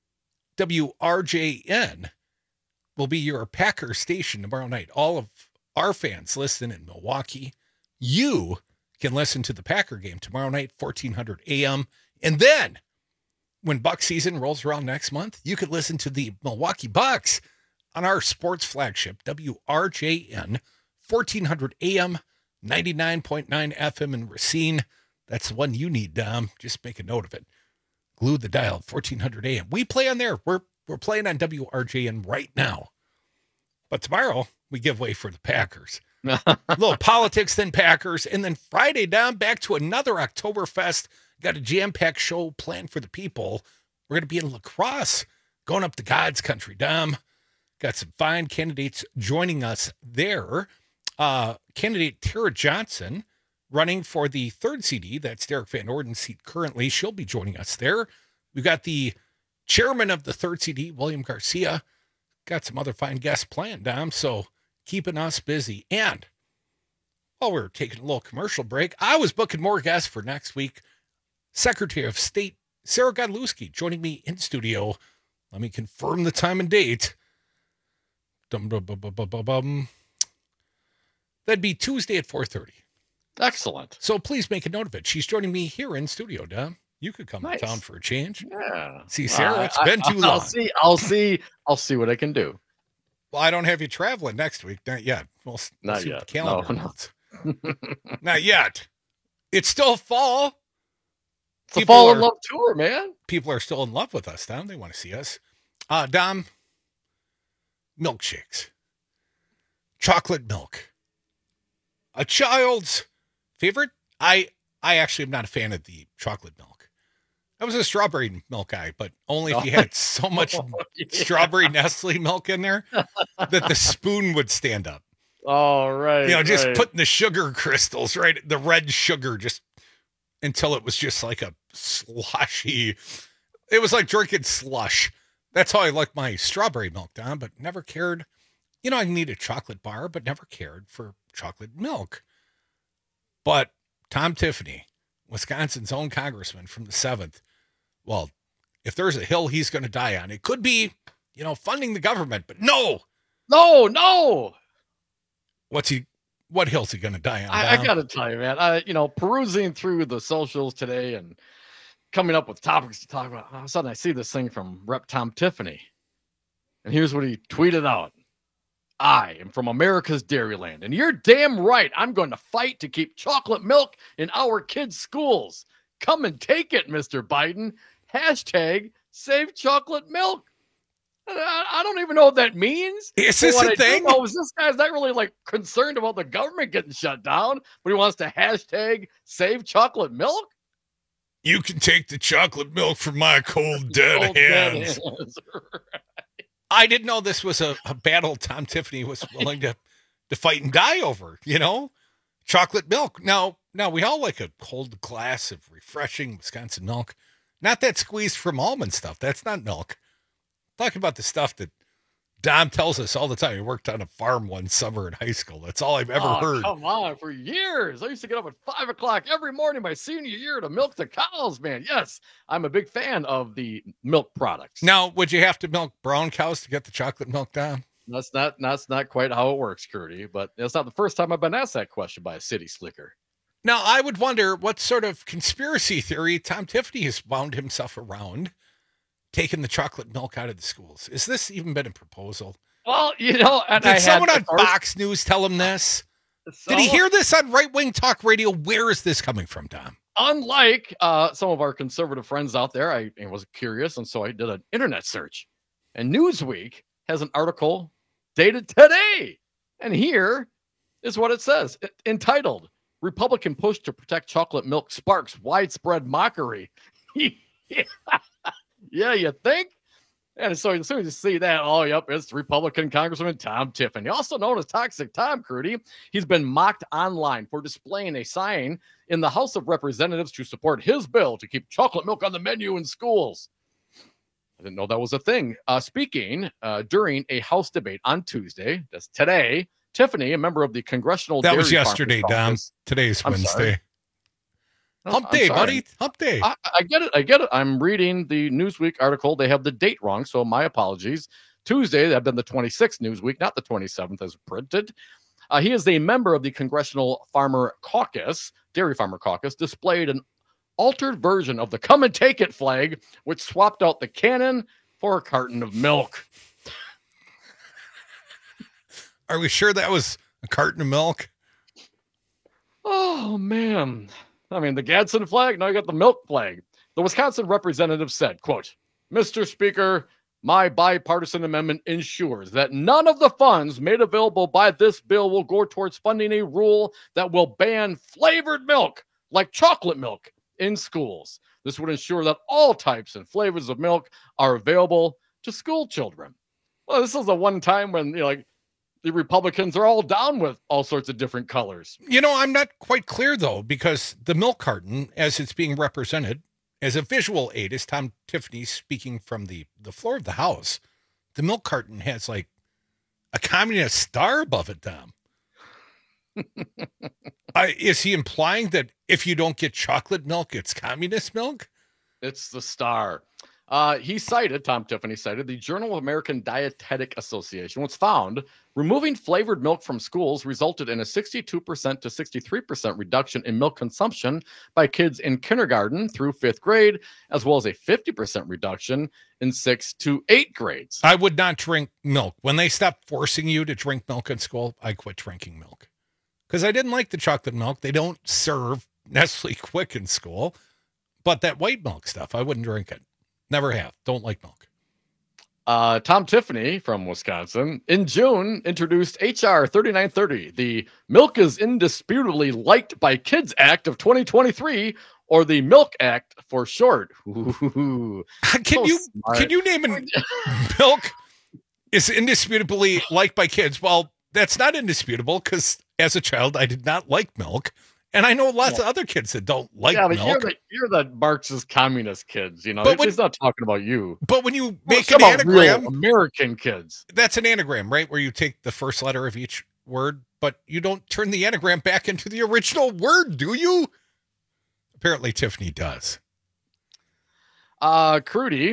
W R J N will be your Packer station tomorrow night. All of our fans listen in Milwaukee. You can listen to the Packer game tomorrow night, fourteen hundred A M. And then when Buck season rolls around next month, you can listen to the Milwaukee Bucks on our sports flagship, W R J N, fourteen hundred A M, ninety-nine point nine F M in Racine. That's the one you need, Dom. Just make a note of it. Glue the dial, fourteen hundred A M. We play on there. We're we're playing on W R J N right now. But tomorrow, we give way for the Packers. A little politics, then Packers. And then Friday, Dom, back to another Oktoberfest. Got a jam-packed show planned for the people. We're going to be in La Crosse, going up to God's country, Dom. Got some fine candidates joining us there. Uh, candidate Tara Johnson, running for the third C D. That's Derek Van Orden's seat currently. She'll be joining us there. We've got the chairman of the third C D, William Garcia. Got some other fine guests planned, Dom, so keeping us busy. And while we're taking a little commercial break, I was booking more guests for next week. Secretary of State Sarah Godlewski joining me in studio. Let me confirm the time and date. Dum, dum, dum, dum, dum, dum. That'd be Tuesday at four thirty. Excellent. So please make a note of it. She's joining me here in studio, Dom. You could come Nice. to town for a change. Yeah. See, Sarah, Uh, it's been I, too I'll long. see. I'll see. I'll see what I can do. Well, I don't have you traveling next week. Not yet. We'll, s- we'll Not see yet. what the calendar No, no. holds. Not yet. It's still fall. It's a People fall in are- love tour, man. People are still in love with us, Dom. They want to see us. Uh, Dom, milkshakes. Chocolate milk. A child's favorite? I I actually am not a fan of the chocolate milk. I was a strawberry milk guy, but only if you had so much Oh, yeah. strawberry Nestle milk in there that the spoon would stand up. All right. You know, just right. putting the sugar crystals, right? The red sugar, just until it was just like a slushy. It was like drinking slush. That's how I like my strawberry milk, Don, but never cared. You know, I need a chocolate bar, but never cared for chocolate milk. But Tom Tiffany, Wisconsin's own congressman from the seventh, well, if there's a hill he's going to die on, it could be, you know, funding the government, but no. No, no. What's he, what hill's he going to die on? I, I Dom? got to tell you, man, I, you know, perusing through the socials today and coming up with topics to talk about, all of a sudden I see this thing from Rep Tom Tiffany. And here's what he tweeted out. I am from America's Dairyland, and you're damn right. I'm going to fight to keep chocolate milk in our kids' schools. Come and take it, Mister Biden. Hashtag save chocolate milk. I, I don't even know what that means. Is But this what a I do thing? know is this guy's not really like concerned about the government getting shut down, but he wants to hashtag save chocolate milk. You can take the chocolate milk from my cold dead Cold dead hands. hands. I didn't know this was a, a battle Tom Tiffany was willing to, to fight and die over, you know? Chocolate milk. Now, now we all like a cold glass of refreshing Wisconsin milk. Not that squeezed from almond stuff. That's not milk. Talking about the stuff that Dom tells us all the time. He worked on a farm one summer in high school. That's all I've ever Oh, heard. Come on, for years. I used to get up at five o'clock every morning my senior year to milk the cows, man. Yes, I'm a big fan of the milk products. Now, would you have to milk brown cows to get the chocolate milk, Dom? That's not that's not quite how it works, Curdy, but it's not the first time I've been asked that question by a city slicker. Now, I would wonder what sort of conspiracy theory Tom Tiffany has wound himself around taking the chocolate milk out of the schools. Has this even been a proposal? Well, you know, and Did I someone had on the first- Fox News tell him this? So- Did he hear this on Right Wing Talk Radio? Where is this coming from, Tom? Unlike uh, some of our conservative friends out there, I, I was curious, and so I did an internet search. And Newsweek has an article dated today. And here is what it says, it, entitled, Republican Push to Protect Chocolate Milk Sparks Widespread Mockery. Yeah, you think? And so as soon as you see that, oh, yep, it's Republican Congressman Tom Tiffany, also known as Toxic Tom, Crudy. He's been mocked online for displaying a sign in the House of Representatives to support his bill to keep chocolate milk on the menu in schools. I didn't know that was a thing. Uh, speaking uh, during a House debate on Tuesday, that's today, Tiffany, a member of the Congressional That Dairy was yesterday, Farmers Dom. Caucus- Today's I'm Wednesday. sorry. No, Hump I'm day, sorry. buddy. Hump day. I, I get it. I get it. I'm reading the Newsweek article. They have the date wrong, so my apologies. Tuesday, that had been the twenty-sixth Newsweek, not the twenty-seventh as printed. Uh, he is a member of the Congressional Farmer Caucus, Dairy Farmer Caucus, displayed an altered version of the come and take it flag, which swapped out the cannon for a carton of milk. Are we sure that was a carton of milk? Oh, man. I mean, the Gadsden flag, now you got the milk flag. The Wisconsin representative said, quote, Mister Speaker, my bipartisan amendment ensures that none of the funds made available by this bill will go towards funding a rule that will ban flavored milk, like chocolate milk, in schools. This would ensure that all types and flavors of milk are available to school children. Well, this is the one time when, you know, like, the Republicans are all down with all sorts of different colors. You know, I'm not quite clear, though, because the milk carton, as it's being represented, as a visual aid, as Tom Tiffany speaking from the, the floor of the House, the milk carton has, like, a communist star above it, Tom. uh, is he implying that if you don't get chocolate milk, it's communist milk? It's the star. Uh, he cited, Tom Tiffany cited, the Journal of American Dietetic Association, which found removing flavored milk from schools resulted in a sixty-two percent to sixty-three percent reduction in milk consumption by kids in kindergarten through fifth grade, as well as a fifty percent reduction in sixth to eighth grades. I would not drink milk. When they stopped forcing you to drink milk in school, I quit drinking milk. Because I didn't like the chocolate milk. They don't serve Nestle Quick in school. But that white milk stuff, I wouldn't drink it. Never have. Don't like milk. Uh, Tom Tiffany from Wisconsin in June introduced H R thirty-nine thirty, the Milk is Indisputably Liked by Kids Act of twenty twenty-three, or the Milk Act for short. Ooh, can so you smart. can you name an milk is indisputably liked by kids? Well, that's not indisputable because as a child I did not like milk. And I know lots yeah. of other kids that don't like yeah, but milk. You're the, you're the Marxist communist kids, you know. But when, He's not talking about you. But when you We're make an talking about anagram, real American kids. That's an anagram, right? Where you take the first letter of each word, but you don't turn the anagram back into the original word, do you? Apparently, Tiffany does. Uh, Crudy,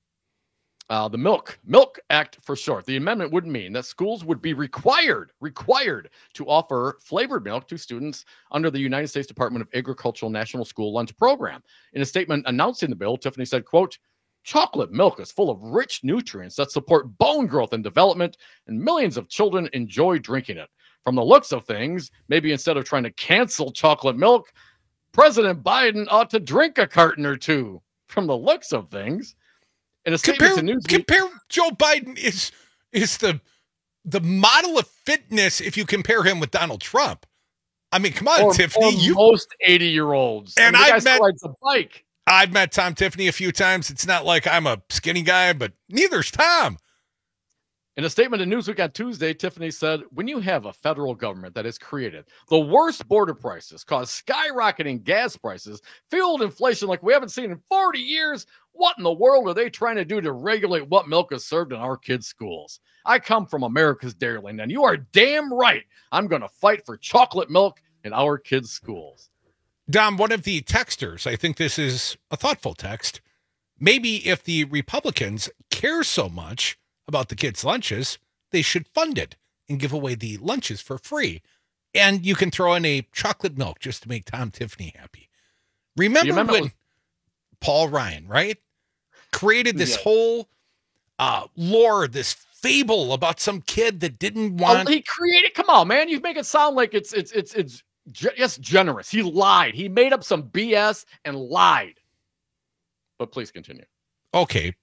uh, the Milk Milk Act for short. The amendment would mean that schools would be required required to offer flavored milk to students under the United States Department of Agricultural National School Lunch Program. In a statement announcing the bill, Tiffany said, quote, chocolate milk is full of rich nutrients that support bone growth and development, and millions of children enjoy drinking it. From the looks of things, maybe instead of trying to cancel chocolate milk, President Biden ought to drink a carton or two. From the looks of things. In a statement compare, to Newsweek, compare Joe Biden is is the the model of fitness if you compare him with Donald Trump. I mean, come on, or, Tiffany. Or you most eighty-year-olds. And I mean, the I've guy met rides a bike. I've met Tom Tiffany a few times. It's not like I'm a skinny guy, but neither's Tom. In a statement to Newsweek on Tuesday, Tiffany said, when you have a federal government that has created the worst border prices, caused skyrocketing gas prices, fueled inflation like we haven't seen in forty years, what in the world are they trying to do to regulate what milk is served in our kids' schools? I come from America's Dairyland, and you are damn right. I'm going to fight for chocolate milk in our kids' schools. Dom, one of the texters, I think this is a thoughtful text. Maybe if the Republicans care so much about the kids' lunches, they should fund it and give away the lunches for free. And you can throw in a chocolate milk just to make Tom Tiffany happy. Remember, remember when was- Paul Ryan, right, created this yeah. whole uh, lore, this fable about some kid that didn't want. Oh, he created. Come on, man! You make it sound like it's it's it's it's just generous. He lied. He made up some B S and lied. But please continue. Okay.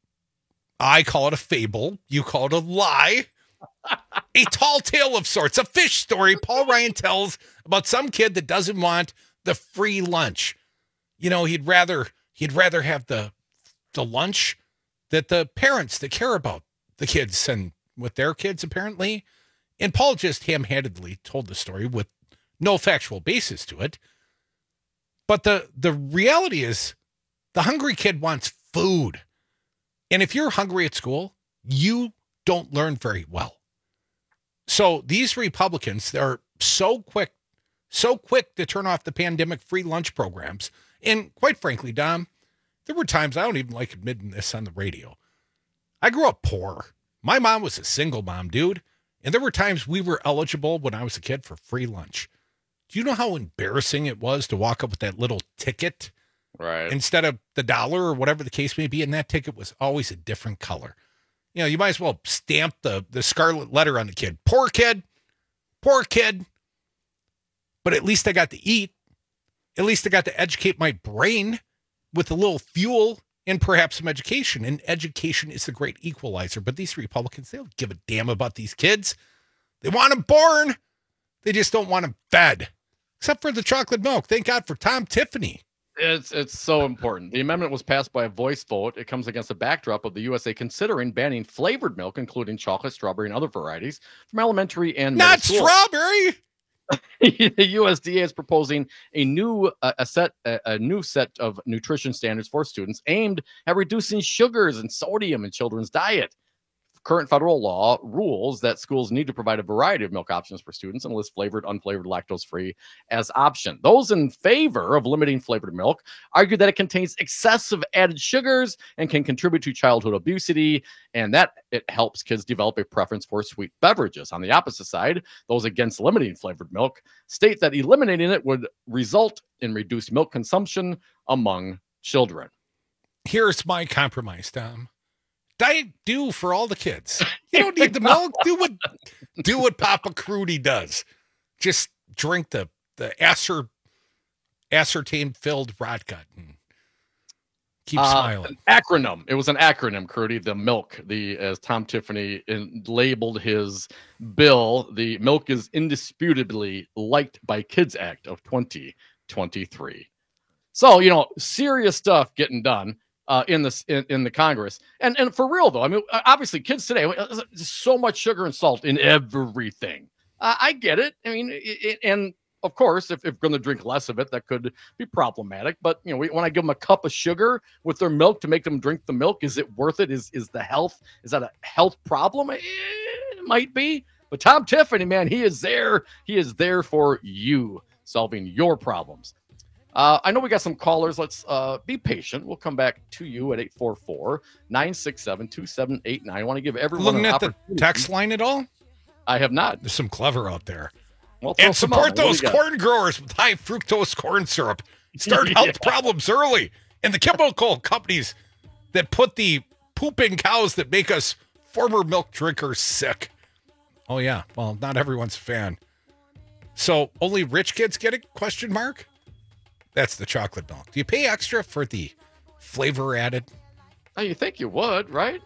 I call it a fable. You call it a lie. A tall tale of sorts. A fish story Paul Ryan tells about some kid that doesn't want the free lunch. You know, he'd rather he'd rather have the the lunch that the parents that care about the kids send with their kids, apparently. And Paul just ham-handedly told the story with no factual basis to it. But the the reality is the hungry kid wants food. And if you're hungry at school, you don't learn very well. So these Republicans, they're so quick, so quick to turn off the pandemic free lunch programs. And quite frankly, Dom, there were times, I don't even like admitting this on the radio. I grew up poor. My mom was a single mom, dude. And there were times we were eligible when I was a kid for free lunch. Do you know how embarrassing it was to walk up with that little ticket? Right. Instead of the dollar or whatever the case may be. And that ticket was always a different color. You know, you might as well stamp the, the scarlet letter on the kid. Poor kid. Poor kid. But at least I got to eat. At least I got to educate my brain with a little fuel and perhaps some education. And education is the great equalizer. But these Republicans, they don't give a damn about these kids. They want them born. They just don't want them fed. Except for the chocolate milk. Thank God for Tom Tiffany. It's it's so important. The amendment was passed by a voice vote. It comes against the backdrop of the U S A considering banning flavored milk, including chocolate, strawberry, and other varieties from elementary and not middle strawberry. The U S D A is proposing a new uh, a set a, a new set of nutrition standards for students aimed at reducing sugars and sodium in children's diet. Current federal law rules that schools need to provide a variety of milk options for students and list flavored, unflavored, lactose-free as option. Those in favor of limiting flavored milk argue that it contains excessive added sugars and can contribute to childhood obesity, and that it helps kids develop a preference for sweet beverages. On the opposite side, those against limiting flavored milk state that eliminating it would result in reduced milk consumption among children. Here's my compromise, Tom. Diet Dew for all the kids. You don't need the milk. Do what do what Papa Crudy does. Just drink the the ascer, ascertain filled vodka and keep uh, smiling. An acronym. It was an acronym, Crudy. The milk. The as Tom Tiffany in, labeled his bill. The milk is indisputably liked by Kids Act of twenty twenty-three. So you know, serious stuff getting done. Uh, in this in, in the Congress, and and for real though, I mean, obviously, kids today, there's so much sugar and salt in everything. Uh, I get it. I mean, it, it, and of course, if, if we're going to drink less of it, that could be problematic. But you know, we, when I give them a cup of sugar with their milk to make them drink the milk, is it worth it? Is is the health? Is that a health problem? It, it might be. But Tom Tiffany, man, he is there. He is there for you, solving your problems. Uh, I know we got some callers. Let's uh, be patient. We'll come back to you at eight four four, nine six seven, two seven eight nine. I want to give everyone Looking an at the text line at all? I have not. There's some clever out there. Well, and support those do corn growers with high fructose corn syrup. Start health yeah. problems early. And the chemical companies that put the pooping cows that make us former milk drinkers sick. Oh, yeah. Well, not everyone's a fan. So only rich kids get it? Question mark? That's the chocolate milk. Do you pay extra for the flavor added? Oh, you think you would, right?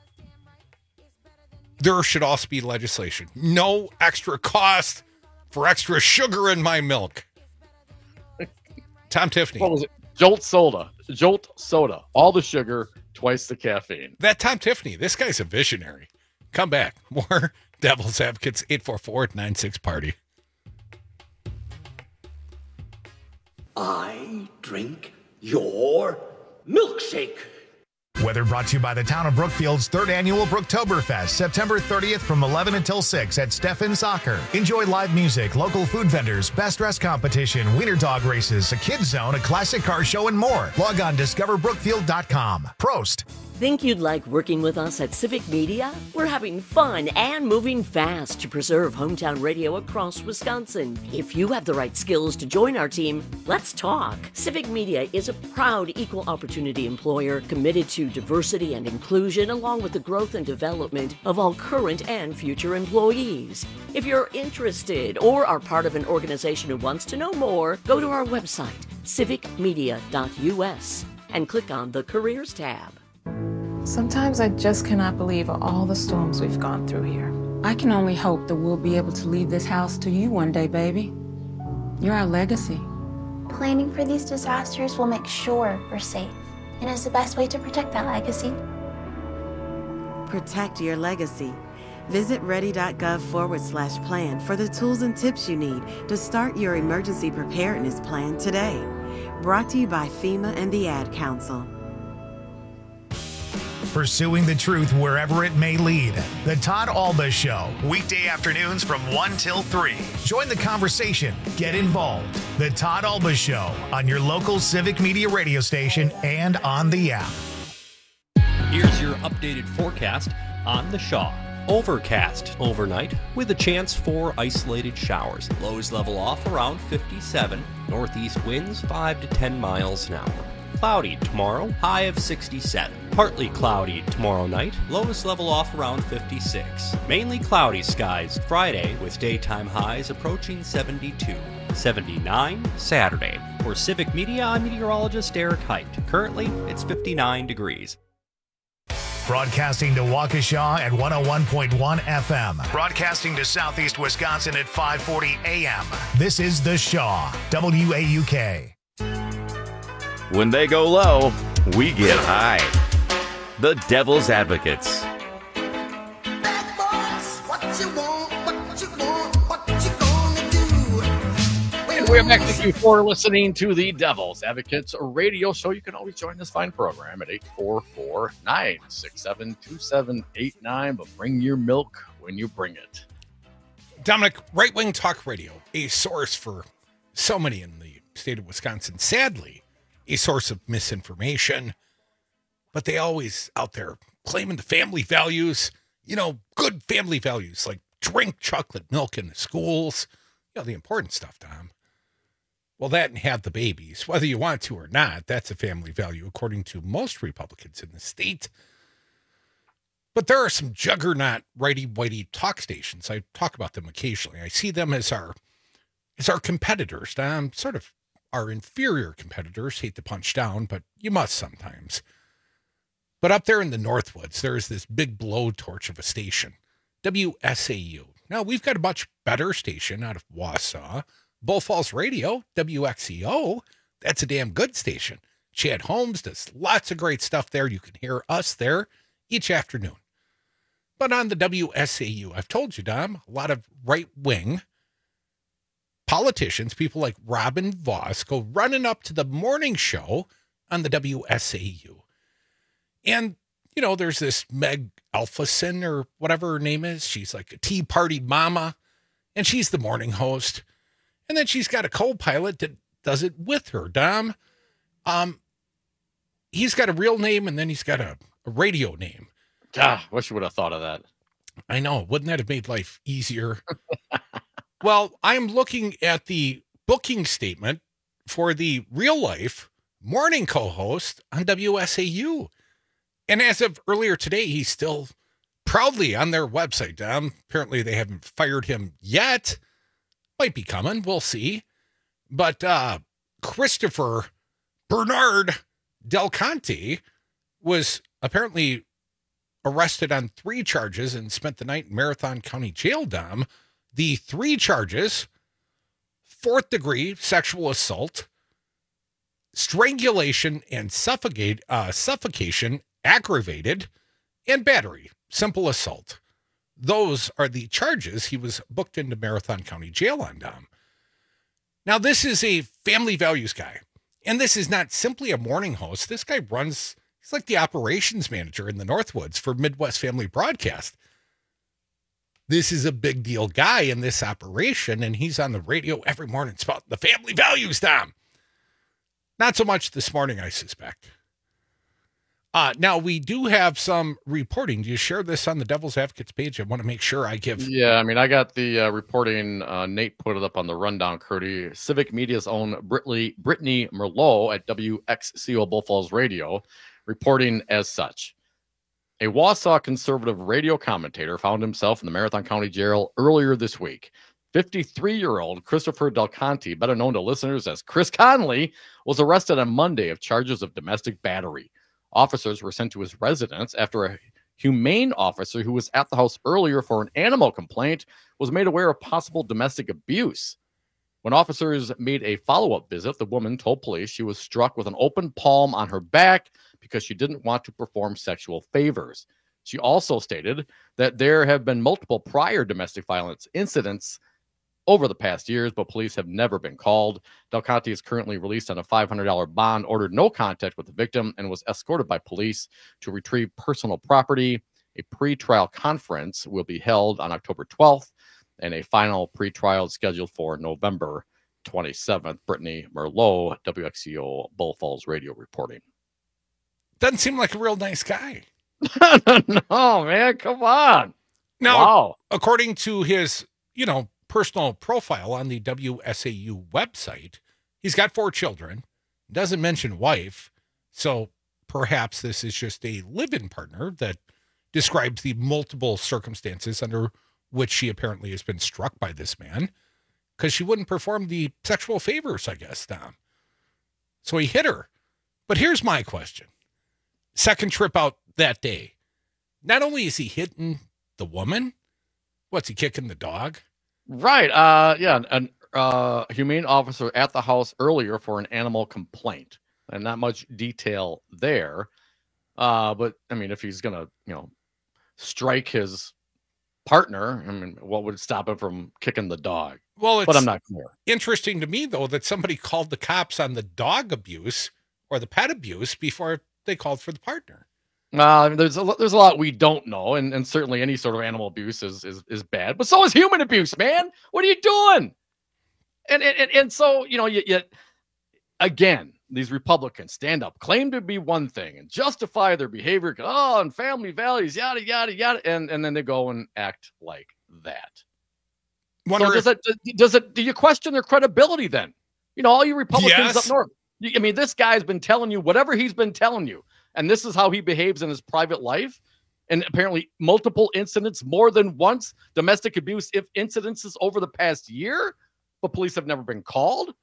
There should also be legislation. No extra cost for extra sugar in my milk. Tom Tiffany. What was it? Jolt soda. Jolt soda. All the sugar, twice the caffeine. That Tom Tiffany. This guy's a visionary. Come back. More Devil's Advocates. eight four four, nine six party. I drink your milkshake. Weather brought to you by the town of Brookfield's third annual Brooktoberfest, September thirtieth from eleven until six at Steffen Soccer. Enjoy live music, local food vendors, best dress competition, wiener dog races, a kids zone, a classic car show, and more. Log on discover brookfield dot com. Prost. Think you'd like working with us at Civic Media? We're having fun and moving fast to preserve hometown radio across Wisconsin. If you have the right skills to join our team, let's talk. Civic Media is a proud equal opportunity employer committed to diversity and inclusion along with the growth and development of all current and future employees. If you're interested or are part of an organization who wants to know more, go to our website, civic media dot u s, and click on the Careers tab. Sometimes I just cannot believe all the storms we've gone through here. I can only hope that we'll be able to leave this house to you one day, baby. You're our legacy. Planning for these disasters will make sure we're safe, and is the best way to protect that legacy. Protect your legacy. Visit ready.gov forward slash plan for the tools and tips you need to start your emergency preparedness plan today. Brought to you by FEMA and the Ad Council. pursuing the truth wherever it may lead. The Todd Alba Show, weekday afternoons from one till three. Join the conversation. Get involved. The Todd Alba Show on your local Civic Media radio station and on the app. Here's your updated forecast on the Shaw. Overcast overnight with a chance for isolated showers. Lows level off around fifty-seven. Northeast winds five to ten miles an hour. Cloudy tomorrow, high of sixty-seven. Partly cloudy tomorrow night, lows level off around fifty-six. Mainly cloudy skies Friday with daytime highs approaching seventy-two. seventy-nine Saturday. For Civic Media, I'm meteorologist Eric Height. Currently, it's fifty-nine degrees. Broadcasting to Waukesha at one oh one point one F M. Broadcasting to Southeast Wisconsin at five forty A M. This is The Shaw, W A U K. When they go low, we get high. The Devil's Advocates. And we're back. Thank you for listening to the Devil's Advocates radio show. You can always join this fine program at eight four four, nine six seven, two seven eight nine, but bring your milk when you bring it. Dominic, Right Wing Talk Radio, a source for so many in the state of Wisconsin. Sadly, a source of misinformation, but they always out there claiming the family values, you know, good family values like drink chocolate milk in the schools, you know, the important stuff, Dom. Well, that and have the babies, whether you want to or not, that's a family value, according to most Republicans in the state. But there are some juggernaut righty-whitey talk stations. I talk about them occasionally. I see them as our as our competitors. Dom, sort of our inferior competitors. Hate to punch down, but you must sometimes. But up there in the Northwoods, there is this big blowtorch of a station, W S A U. Now, we've got a much better station out of Wausau, Bull Falls Radio, W X E O. That's a damn good station. Chad Holmes does lots of great stuff there. You can hear us there each afternoon. But on the W S A U, I've told you, Dom, a lot of right-wing politicians, people like Robin Voss, go running up to the morning show on the W S A U. And, you know, there's this Meg Alphason or whatever her name is. She's like a Tea Party mama, and she's the morning host. And then she's got a co-pilot that does it with her, Dom. Um, he's got a real name, and then he's got a, a radio name. Ah, wish you would have thought of that. I know. Wouldn't that have made life easier? Well, I'm looking at the booking statement for the real life morning co-host on W S A U. And as of earlier today, he's still proudly on their website, Dom. Apparently they haven't fired him yet. Might be coming. We'll see. But uh, Christopher Bernard Del Conte was apparently arrested on three charges and spent the night in Marathon County Jail, Dom. The three charges: fourth degree sexual assault, strangulation and suffocate, uh, suffocation, aggravated, and battery, simple assault. Those are the charges he was booked into Marathon County Jail on, Dom. Now, this is a family values guy, and this is not simply a morning host. This guy runs, he's like the operations manager in the Northwoods for Midwest Family Broadcast. This is a big deal guy in this operation, and he's on the radio every morning spouting the family values, Dom. Not so much this morning, I suspect. Uh, now, we do have some reporting. Do you share this on the Devil's Advocates page? I want to make sure I give... Yeah, I mean, I got the uh, reporting. Uh, Nate put it up on the rundown, Curdy. Civic Media's own Brittany, Brittany Merlot at W X C O Bull Falls Radio reporting as such. A Wausau conservative radio commentator found himself in the Marathon County Jail earlier this week. fifty-three-year-old Christopher Del Conte, better known to listeners as Chris Conley, was arrested on Monday of charges of domestic battery. Officers were sent to his residence after a humane officer who was at the house earlier for an animal complaint was made aware of possible domestic abuse. When officers made a follow-up visit, the woman told police she was struck with an open palm on her back because she didn't want to perform sexual favors. She also stated that there have been multiple prior domestic violence incidents over the past years, but police have never been called. Del Conte is currently released on a five hundred dollars bond, ordered no contact with the victim, and was escorted by police to retrieve personal property. A pre-trial conference will be held on October twelfth, and a final pre-trial is scheduled for November twenty-seventh. Brittany Merlot, W X C O Bull Falls Radio reporting. Doesn't seem like a real nice guy. No, man, come on. Now, wow. According to his, you know, personal profile on the W S A U website, he's got four children, doesn't mention wife, so perhaps this is just a live-in partner that describes the multiple circumstances under which she apparently has been struck by this man, because she wouldn't perform the sexual favors, I guess, Tom. So he hit her. But here's my question. Second trip out that day, not only is he hitting the woman, what's he kicking the dog? Right. Uh, yeah. An uh, humane officer at the house earlier for an animal complaint, and not much detail there. Uh, but I mean, if he's gonna, you know, strike his partner, I mean, what would stop him from kicking the dog? Well, it's but I'm not clear. Interesting to me, though, that somebody called the cops on the dog abuse or the pet abuse before they called for the partner. Uh, there's a there's a lot we don't know, and, and certainly any sort of animal abuse is, is is bad, but so is human abuse, man. What are you doing? And and and so you know, you, you again, these Republicans stand up, claim to be one thing, and justify their behavior. Oh, and family values, yada yada yada, and and then they go and act like that. Wonder so does if- it does it do you question their credibility then? You know, all you Republicans Yes. up north. I mean, this guy's been telling you whatever he's been telling you. And this is how he behaves in his private life. And apparently multiple incidents, more than once, domestic abuse if incidences over the past year, but police have never been called.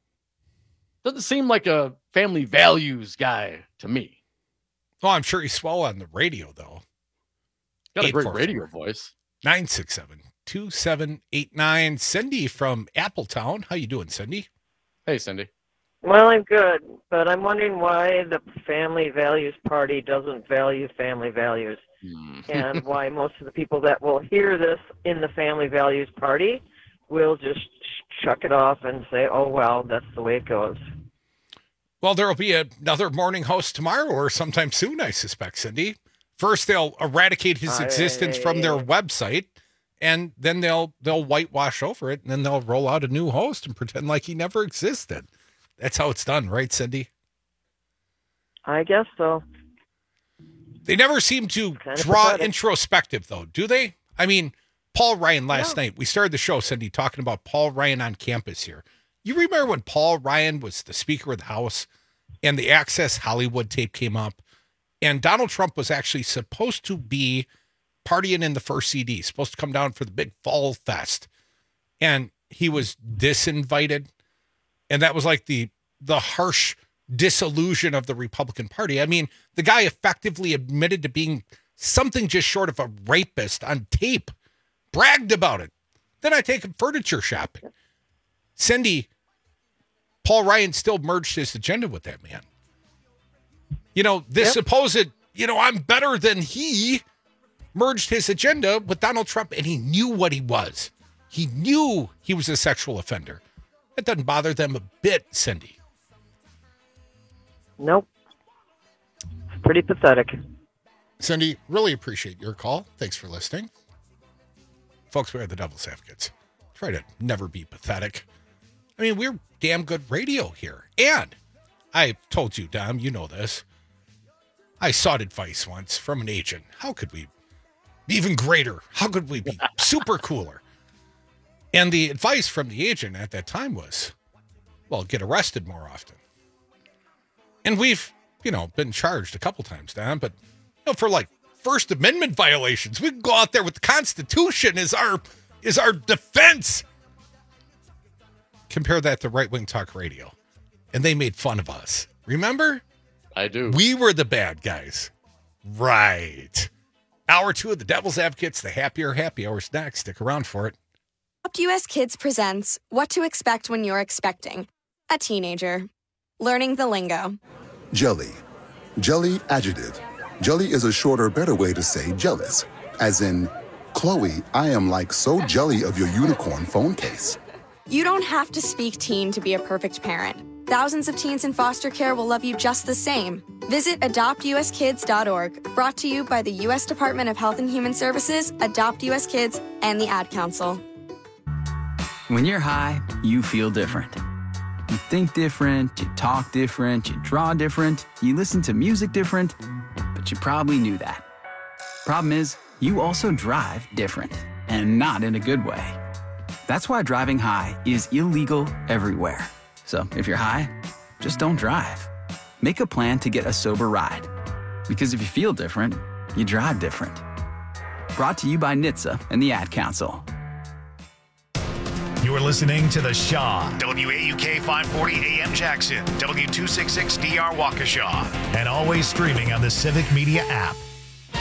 Doesn't seem like a family values guy to me. Well, I'm sure he's swell on the radio, though. Got a great radio voice. nine six seven, two seven eight nine. Cindy from Appletown. How you doing, Cindy? Hey, Cindy. Well, I'm good, but I'm wondering why the Family Values Party doesn't value family values, and why most of the people that will hear this in the Family Values Party will just chuck it off and say, oh, well, that's the way it goes. Well, there will be another morning host tomorrow or sometime soon, I suspect, Cindy. First, they'll eradicate his existence from their website, and then they'll they'll whitewash over it, and then they'll roll out a new host and pretend like he never existed. That's how it's done, right, Cindy? I guess so. They never seem to Kind of draw pathetic. introspective, though, do they? I mean, Paul Ryan last night, we started the show, Cindy, talking about Paul Ryan on campus here. You remember when Paul Ryan was the Speaker of the House and the Access Hollywood tape came up, and Donald Trump was actually supposed to be partying in the first C D, supposed to come down for the big fall fest, and he was disinvited. And that was like the the harsh disillusion of the Republican Party. I mean, the guy effectively admitted to being something just short of a rapist on tape, bragged about it. Then I take him furniture shopping. Cindy, Paul Ryan still merged his agenda with that man. You know, this Yep. supposed, you know, I'm better than he, merged his agenda with Donald Trump, and he knew what he was. He knew he was a sexual offender. That doesn't bother them a bit, Cindy. Nope. It's pretty pathetic. Cindy, really appreciate your call. Thanks for listening. Folks, we are the Devil's Advocates. Try to never be pathetic. I mean, we're damn good radio here. And I told you, Dom, you know this. I sought advice once from an agent. How could we be even greater? How could we be super cooler? And the advice from the agent at that time was, well, get arrested more often. And we've, you know, been charged a couple times, Don, but you know, for like First Amendment violations, we can go out there with the Constitution as our is our defense. Compare that to right-wing talk radio. And they made fun of us. Remember? I do. We were the bad guys. Right. Hour two of the Devil's Advocates, the happier happy hours next. Stick around for it. U S Kids presents What to Expect When You're Expecting a Teenager. Learning the lingo. Jelly. Jelly adjective. Jelly is a shorter, better way to say jealous, as in Chloe, I am like so jelly of your unicorn phone case. You don't have to speak teen to be a perfect parent. Thousands of teens in foster care will love you just the same. Visit adopt u s kids dot org, brought to you by the U S Department of Health and Human Services, Adopt U S Kids, and the Ad Council. When you're high, you feel different. You think different, you talk different, you draw different, you listen to music different, but you probably knew that. Problem is, you also drive different, and not in a good way. That's why driving high is illegal everywhere. So if you're high, just don't drive. Make a plan to get a sober ride. Because if you feel different, you drive different. Brought to you by N H T S A and the Ad Council. You are listening to The Shaw, W A U K five forty A M Jackson, W two sixty-six D R Waukesha, and always streaming on the Civic Media app.